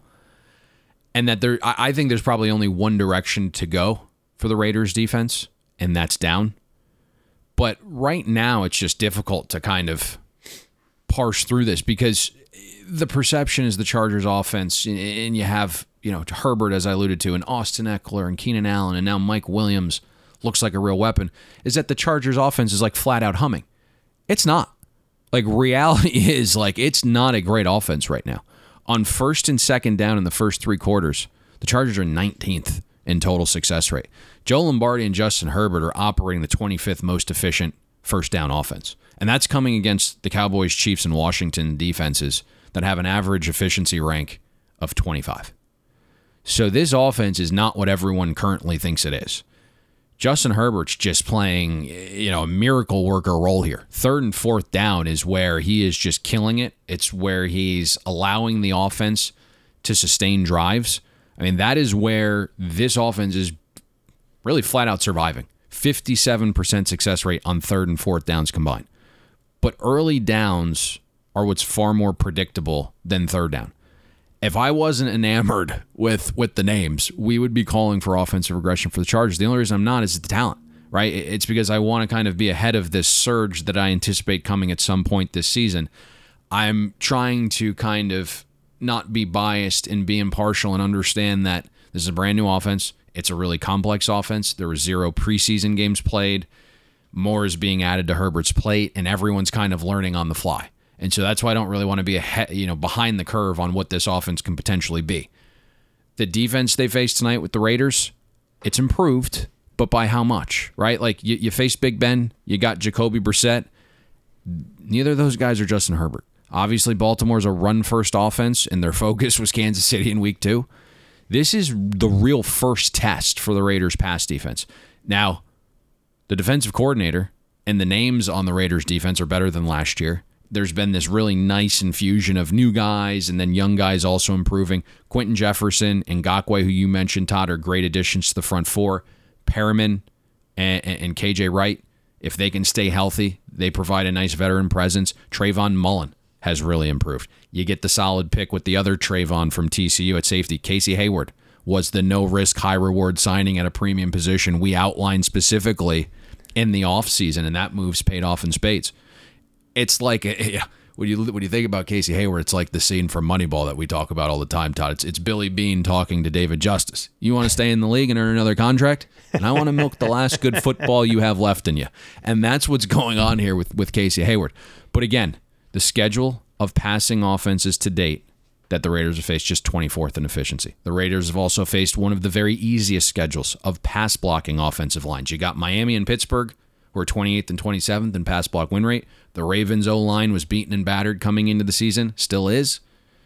And that I think there's probably only one direction to go for the Raiders defense, and that's down. But right now, it's just difficult to kind of parse through this because the perception is the Chargers offense, and you have, Herbert, as I alluded to, and Austin Eckler and Keenan Allen, and now Mike Williams looks like a real weapon, is that the Chargers offense is like flat out humming. It's not. Like, reality is, like, it's not a great offense right now. On 1st and 2nd down in the first 3 quarters, the Chargers are 19th in total success rate. Joe Lombardi and Justin Herbert are operating the 25th most efficient first down offense. And that's coming against the Cowboys, Chiefs, and Washington defenses that have an average efficiency rank of 25. So this offense is not what everyone currently thinks it is. Justin Herbert's just playing, a miracle worker role here. 3rd and 4th down is where he is just killing it. It's where he's allowing the offense to sustain drives. I mean, that is where this offense is really flat out surviving. 57% success rate on 3rd and 4th downs combined. But early downs are what's far more predictable than 3rd down. If I wasn't enamored with the names, we would be calling for offensive regression for the Chargers. The only reason I'm not is the talent, right? It's because I want to kind of be ahead of this surge that I anticipate coming at some point this season. I'm trying to kind of not be biased and be impartial and understand that this is a brand new offense. It's a really complex offense. There were 0 preseason games played. More is being added to Herbert's plate, and everyone's kind of learning on the fly. And so that's why I don't really want to be behind the curve on what this offense can potentially be. The defense they faced tonight with the Raiders, it's improved, but by how much, right? Like, you faced Big Ben, you got Jacoby Brissett. Neither of those guys are Justin Herbert. Obviously, Baltimore's a run-first offense, and their focus was Kansas City in Week 2. This is the real first test for the Raiders' pass defense. Now, the defensive coordinator and the names on the Raiders' defense are better than last year. There's been this really nice infusion of new guys and then young guys also improving. Quentin Jefferson and Ngakoue, who you mentioned, Todd, are great additions to the front 4. Perriman and KJ Wright, if they can stay healthy, they provide a nice veteran presence. Trayvon Mullen has really improved. You get the solid pick with the other Trayvon from TCU at safety. Casey Hayward was the no-risk, high-reward signing at a premium position we outlined specifically in the offseason, and that move's paid off in spades. It's like, when you think about Casey Hayward, it's like the scene from Moneyball that we talk about all the time, Todd. It's Billy Beane talking to David Justice. You want to stay in the league and earn another contract? And I want to milk the last good football you have left in you. And that's what's going on here with Casey Hayward. But again, the schedule of passing offenses to date that the Raiders have faced, just 24th in efficiency. The Raiders have also faced one of the very easiest schedules of pass blocking offensive lines. You got Miami and Pittsburgh, who are 28th and 27th in pass block win rate. The Ravens' O-line was beaten and battered coming into the season, still is.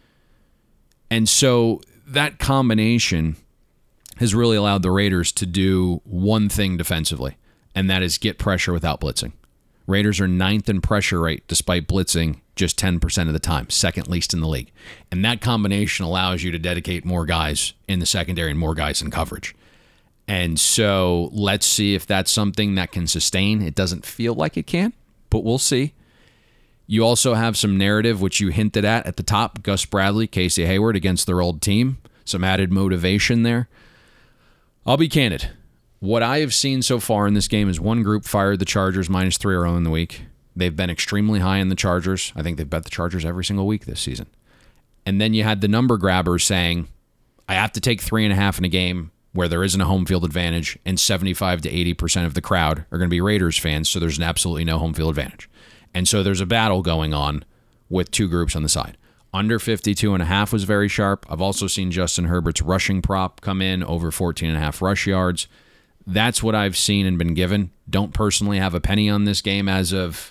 And so that combination has really allowed the Raiders to do one thing defensively, and that is get pressure without blitzing. Raiders are 9th in pressure rate despite blitzing just 10% of the time, second least in the league. And that combination allows you to dedicate more guys in the secondary and more guys in coverage. And so let's see if that's something that can sustain. It doesn't feel like it can, but we'll see. You also have some narrative, which you hinted at the top. Gus Bradley, Casey Hayward against their old team. Some added motivation there. I'll be candid. What I have seen so far in this game is one group fired the Chargers -3 early in the week. They've been extremely high in the Chargers. I think they've bet the Chargers every single week this season. And then you had the number grabbers saying, I have to take 3.5 in a game where there isn't a home field advantage, and 75 to 80% of the crowd are going to be Raiders fans, so there's absolutely no home field advantage. And so there's a battle going on with two groups on the side. Under 52.5 was very sharp. I've also seen Justin Herbert's rushing prop come in over 14.5 rush yards. That's what I've seen and been given. Don't personally have a penny on this game as of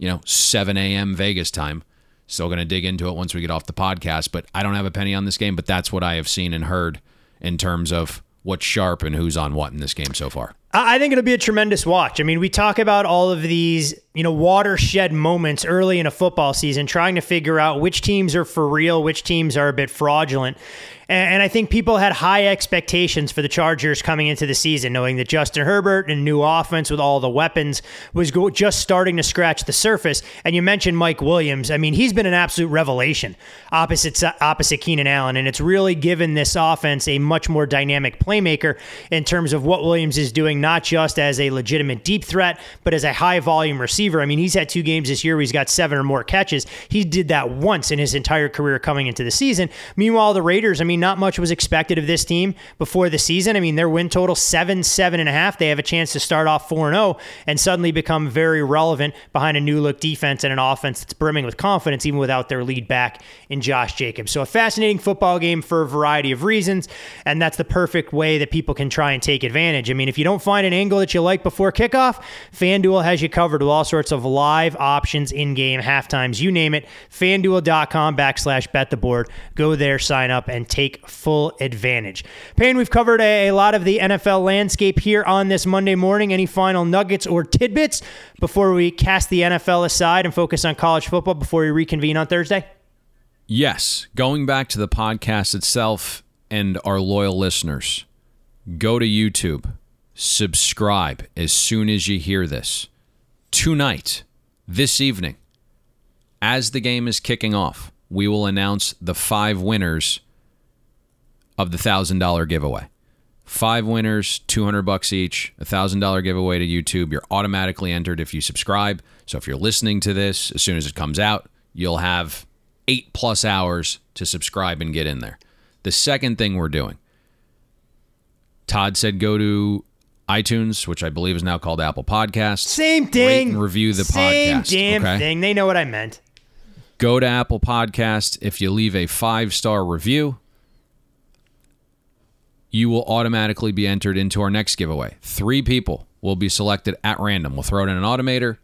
7 a.m. Vegas time. Still going to dig into it once we get off the podcast, but I don't have a penny on this game, but that's what I have seen and heard in terms of what's sharp and who's on what in this game so far. I think it'll be a tremendous watch. I mean, we talk about all of these, watershed moments early in a football season, trying to figure out which teams are for real, which teams are a bit fraudulent. And I think people had high expectations for the Chargers coming into the season, knowing that Justin Herbert and new offense with all the weapons was just starting to scratch the surface. And you mentioned Mike Williams. I mean, he's been an absolute revelation opposite Keenan Allen. And it's really given this offense a much more dynamic playmaker in terms of what Williams is doing, not just as a legitimate deep threat, but as a high volume receiver. I mean, he's had 2 games this year where he's got 7 or more catches. He did that once in his entire career coming into the season. Meanwhile, the Raiders, not much was expected of this team before the season. I mean, their win total 7.5. They have a chance to start off 4-0 and suddenly become very relevant behind a new look defense and an offense that's brimming with confidence, even without their lead back in Josh Jacobs. So a fascinating football game for a variety of reasons, and that's the perfect way that people can try and take advantage. I mean, if you don't find an angle that you like before kickoff, FanDuel has you covered with all sorts of live options, in-game, halftimes, you name it. FanDuel.com/bet-the-board. Go there, sign up, and take full advantage. Payne, we've covered a lot of the NFL landscape here on this Monday morning. Any final nuggets or tidbits before we cast the NFL aside and focus on college football before we reconvene on Thursday? Yes. Going back to the podcast itself and our loyal listeners, go to YouTube, subscribe as soon as you hear this. Tonight, this evening, as the game is kicking off, we will announce the 5 winners of the $1,000 giveaway. 5 winners, $200 each, $1,000 giveaway to YouTube. You're automatically entered if you subscribe. So if you're listening to this, as soon as it comes out, you'll have 8+ hours to subscribe and get in there. The second thing we're doing, Todd said go to iTunes, which I believe is now called Apple Podcasts. Same thing. Rate and review the podcast. Same damn thing. They know what I meant. Go to Apple Podcasts. If you leave a 5-star review, you will automatically be entered into our next giveaway. 3 people will be selected at random. We'll throw it in an automator.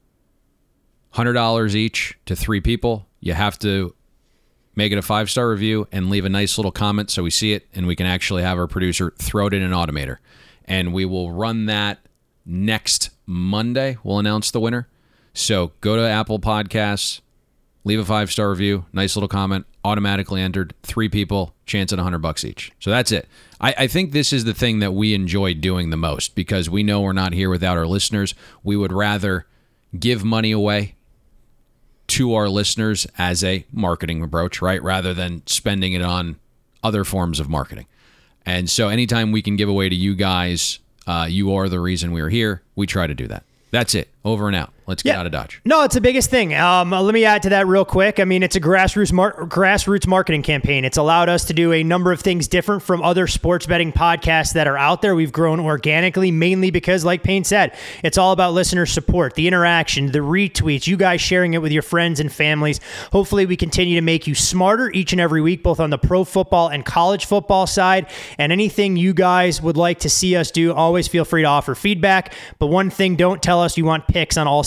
$100 each to 3 people. You have to make it a 5-star review and leave a nice little comment so we see it and we can actually have our producer throw it in an automator. And we will run that next Monday. We'll announce the winner. So go to Apple Podcasts, leave a 5-star review, nice little comment, automatically entered. 3 people, chance at $100 each. So that's it. I think this is the thing that we enjoy doing the most because we know we're not here without our listeners. We would rather give money away to our listeners as a marketing approach, right? Rather than spending it on other forms of marketing. And so anytime we can give away to you guys, you are the reason we're here. We try to do that. That's it. Over and out. Let's get out of Dodge. No, it's the biggest thing. Let me add to that real quick. I mean, it's a grassroots marketing campaign. It's allowed us to do a number of things different from other sports betting podcasts that are out there. We've grown organically, mainly because, like Payne said, it's all about listener support, the interaction, the retweets, you guys sharing it with your friends and families. Hopefully, we continue to make you smarter each and every week, both on the pro football and college football side. And anything you guys would like to see us do, always feel free to offer feedback. But one thing, don't tell us you want picks on all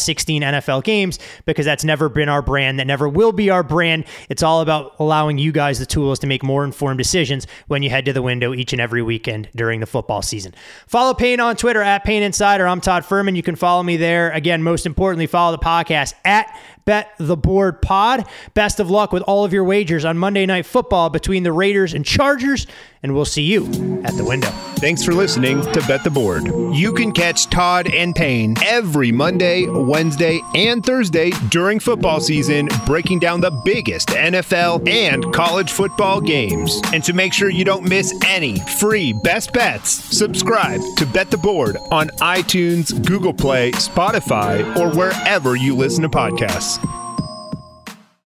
16 NFL games, because that's never been our brand. That never will be our brand. It's all about allowing you guys the tools to make more informed decisions when you head to the window each and every weekend during the football season. Follow Payne on Twitter at Payne Insider. I'm Todd Furman. You can follow me there. Again, most importantly, follow the podcast at Bet the Board Pod. Best of luck with all of your wagers on Monday Night Football between the Raiders and Chargers, and we'll see you at the window. Thanks for listening to Bet the Board. You can catch Todd and Payne every Monday, Wednesday, and Thursday during football season, breaking down the biggest NFL and college football games. And to make sure you don't miss any free best bets, subscribe to Bet the Board on iTunes, Google Play, Spotify, or wherever you listen to podcasts.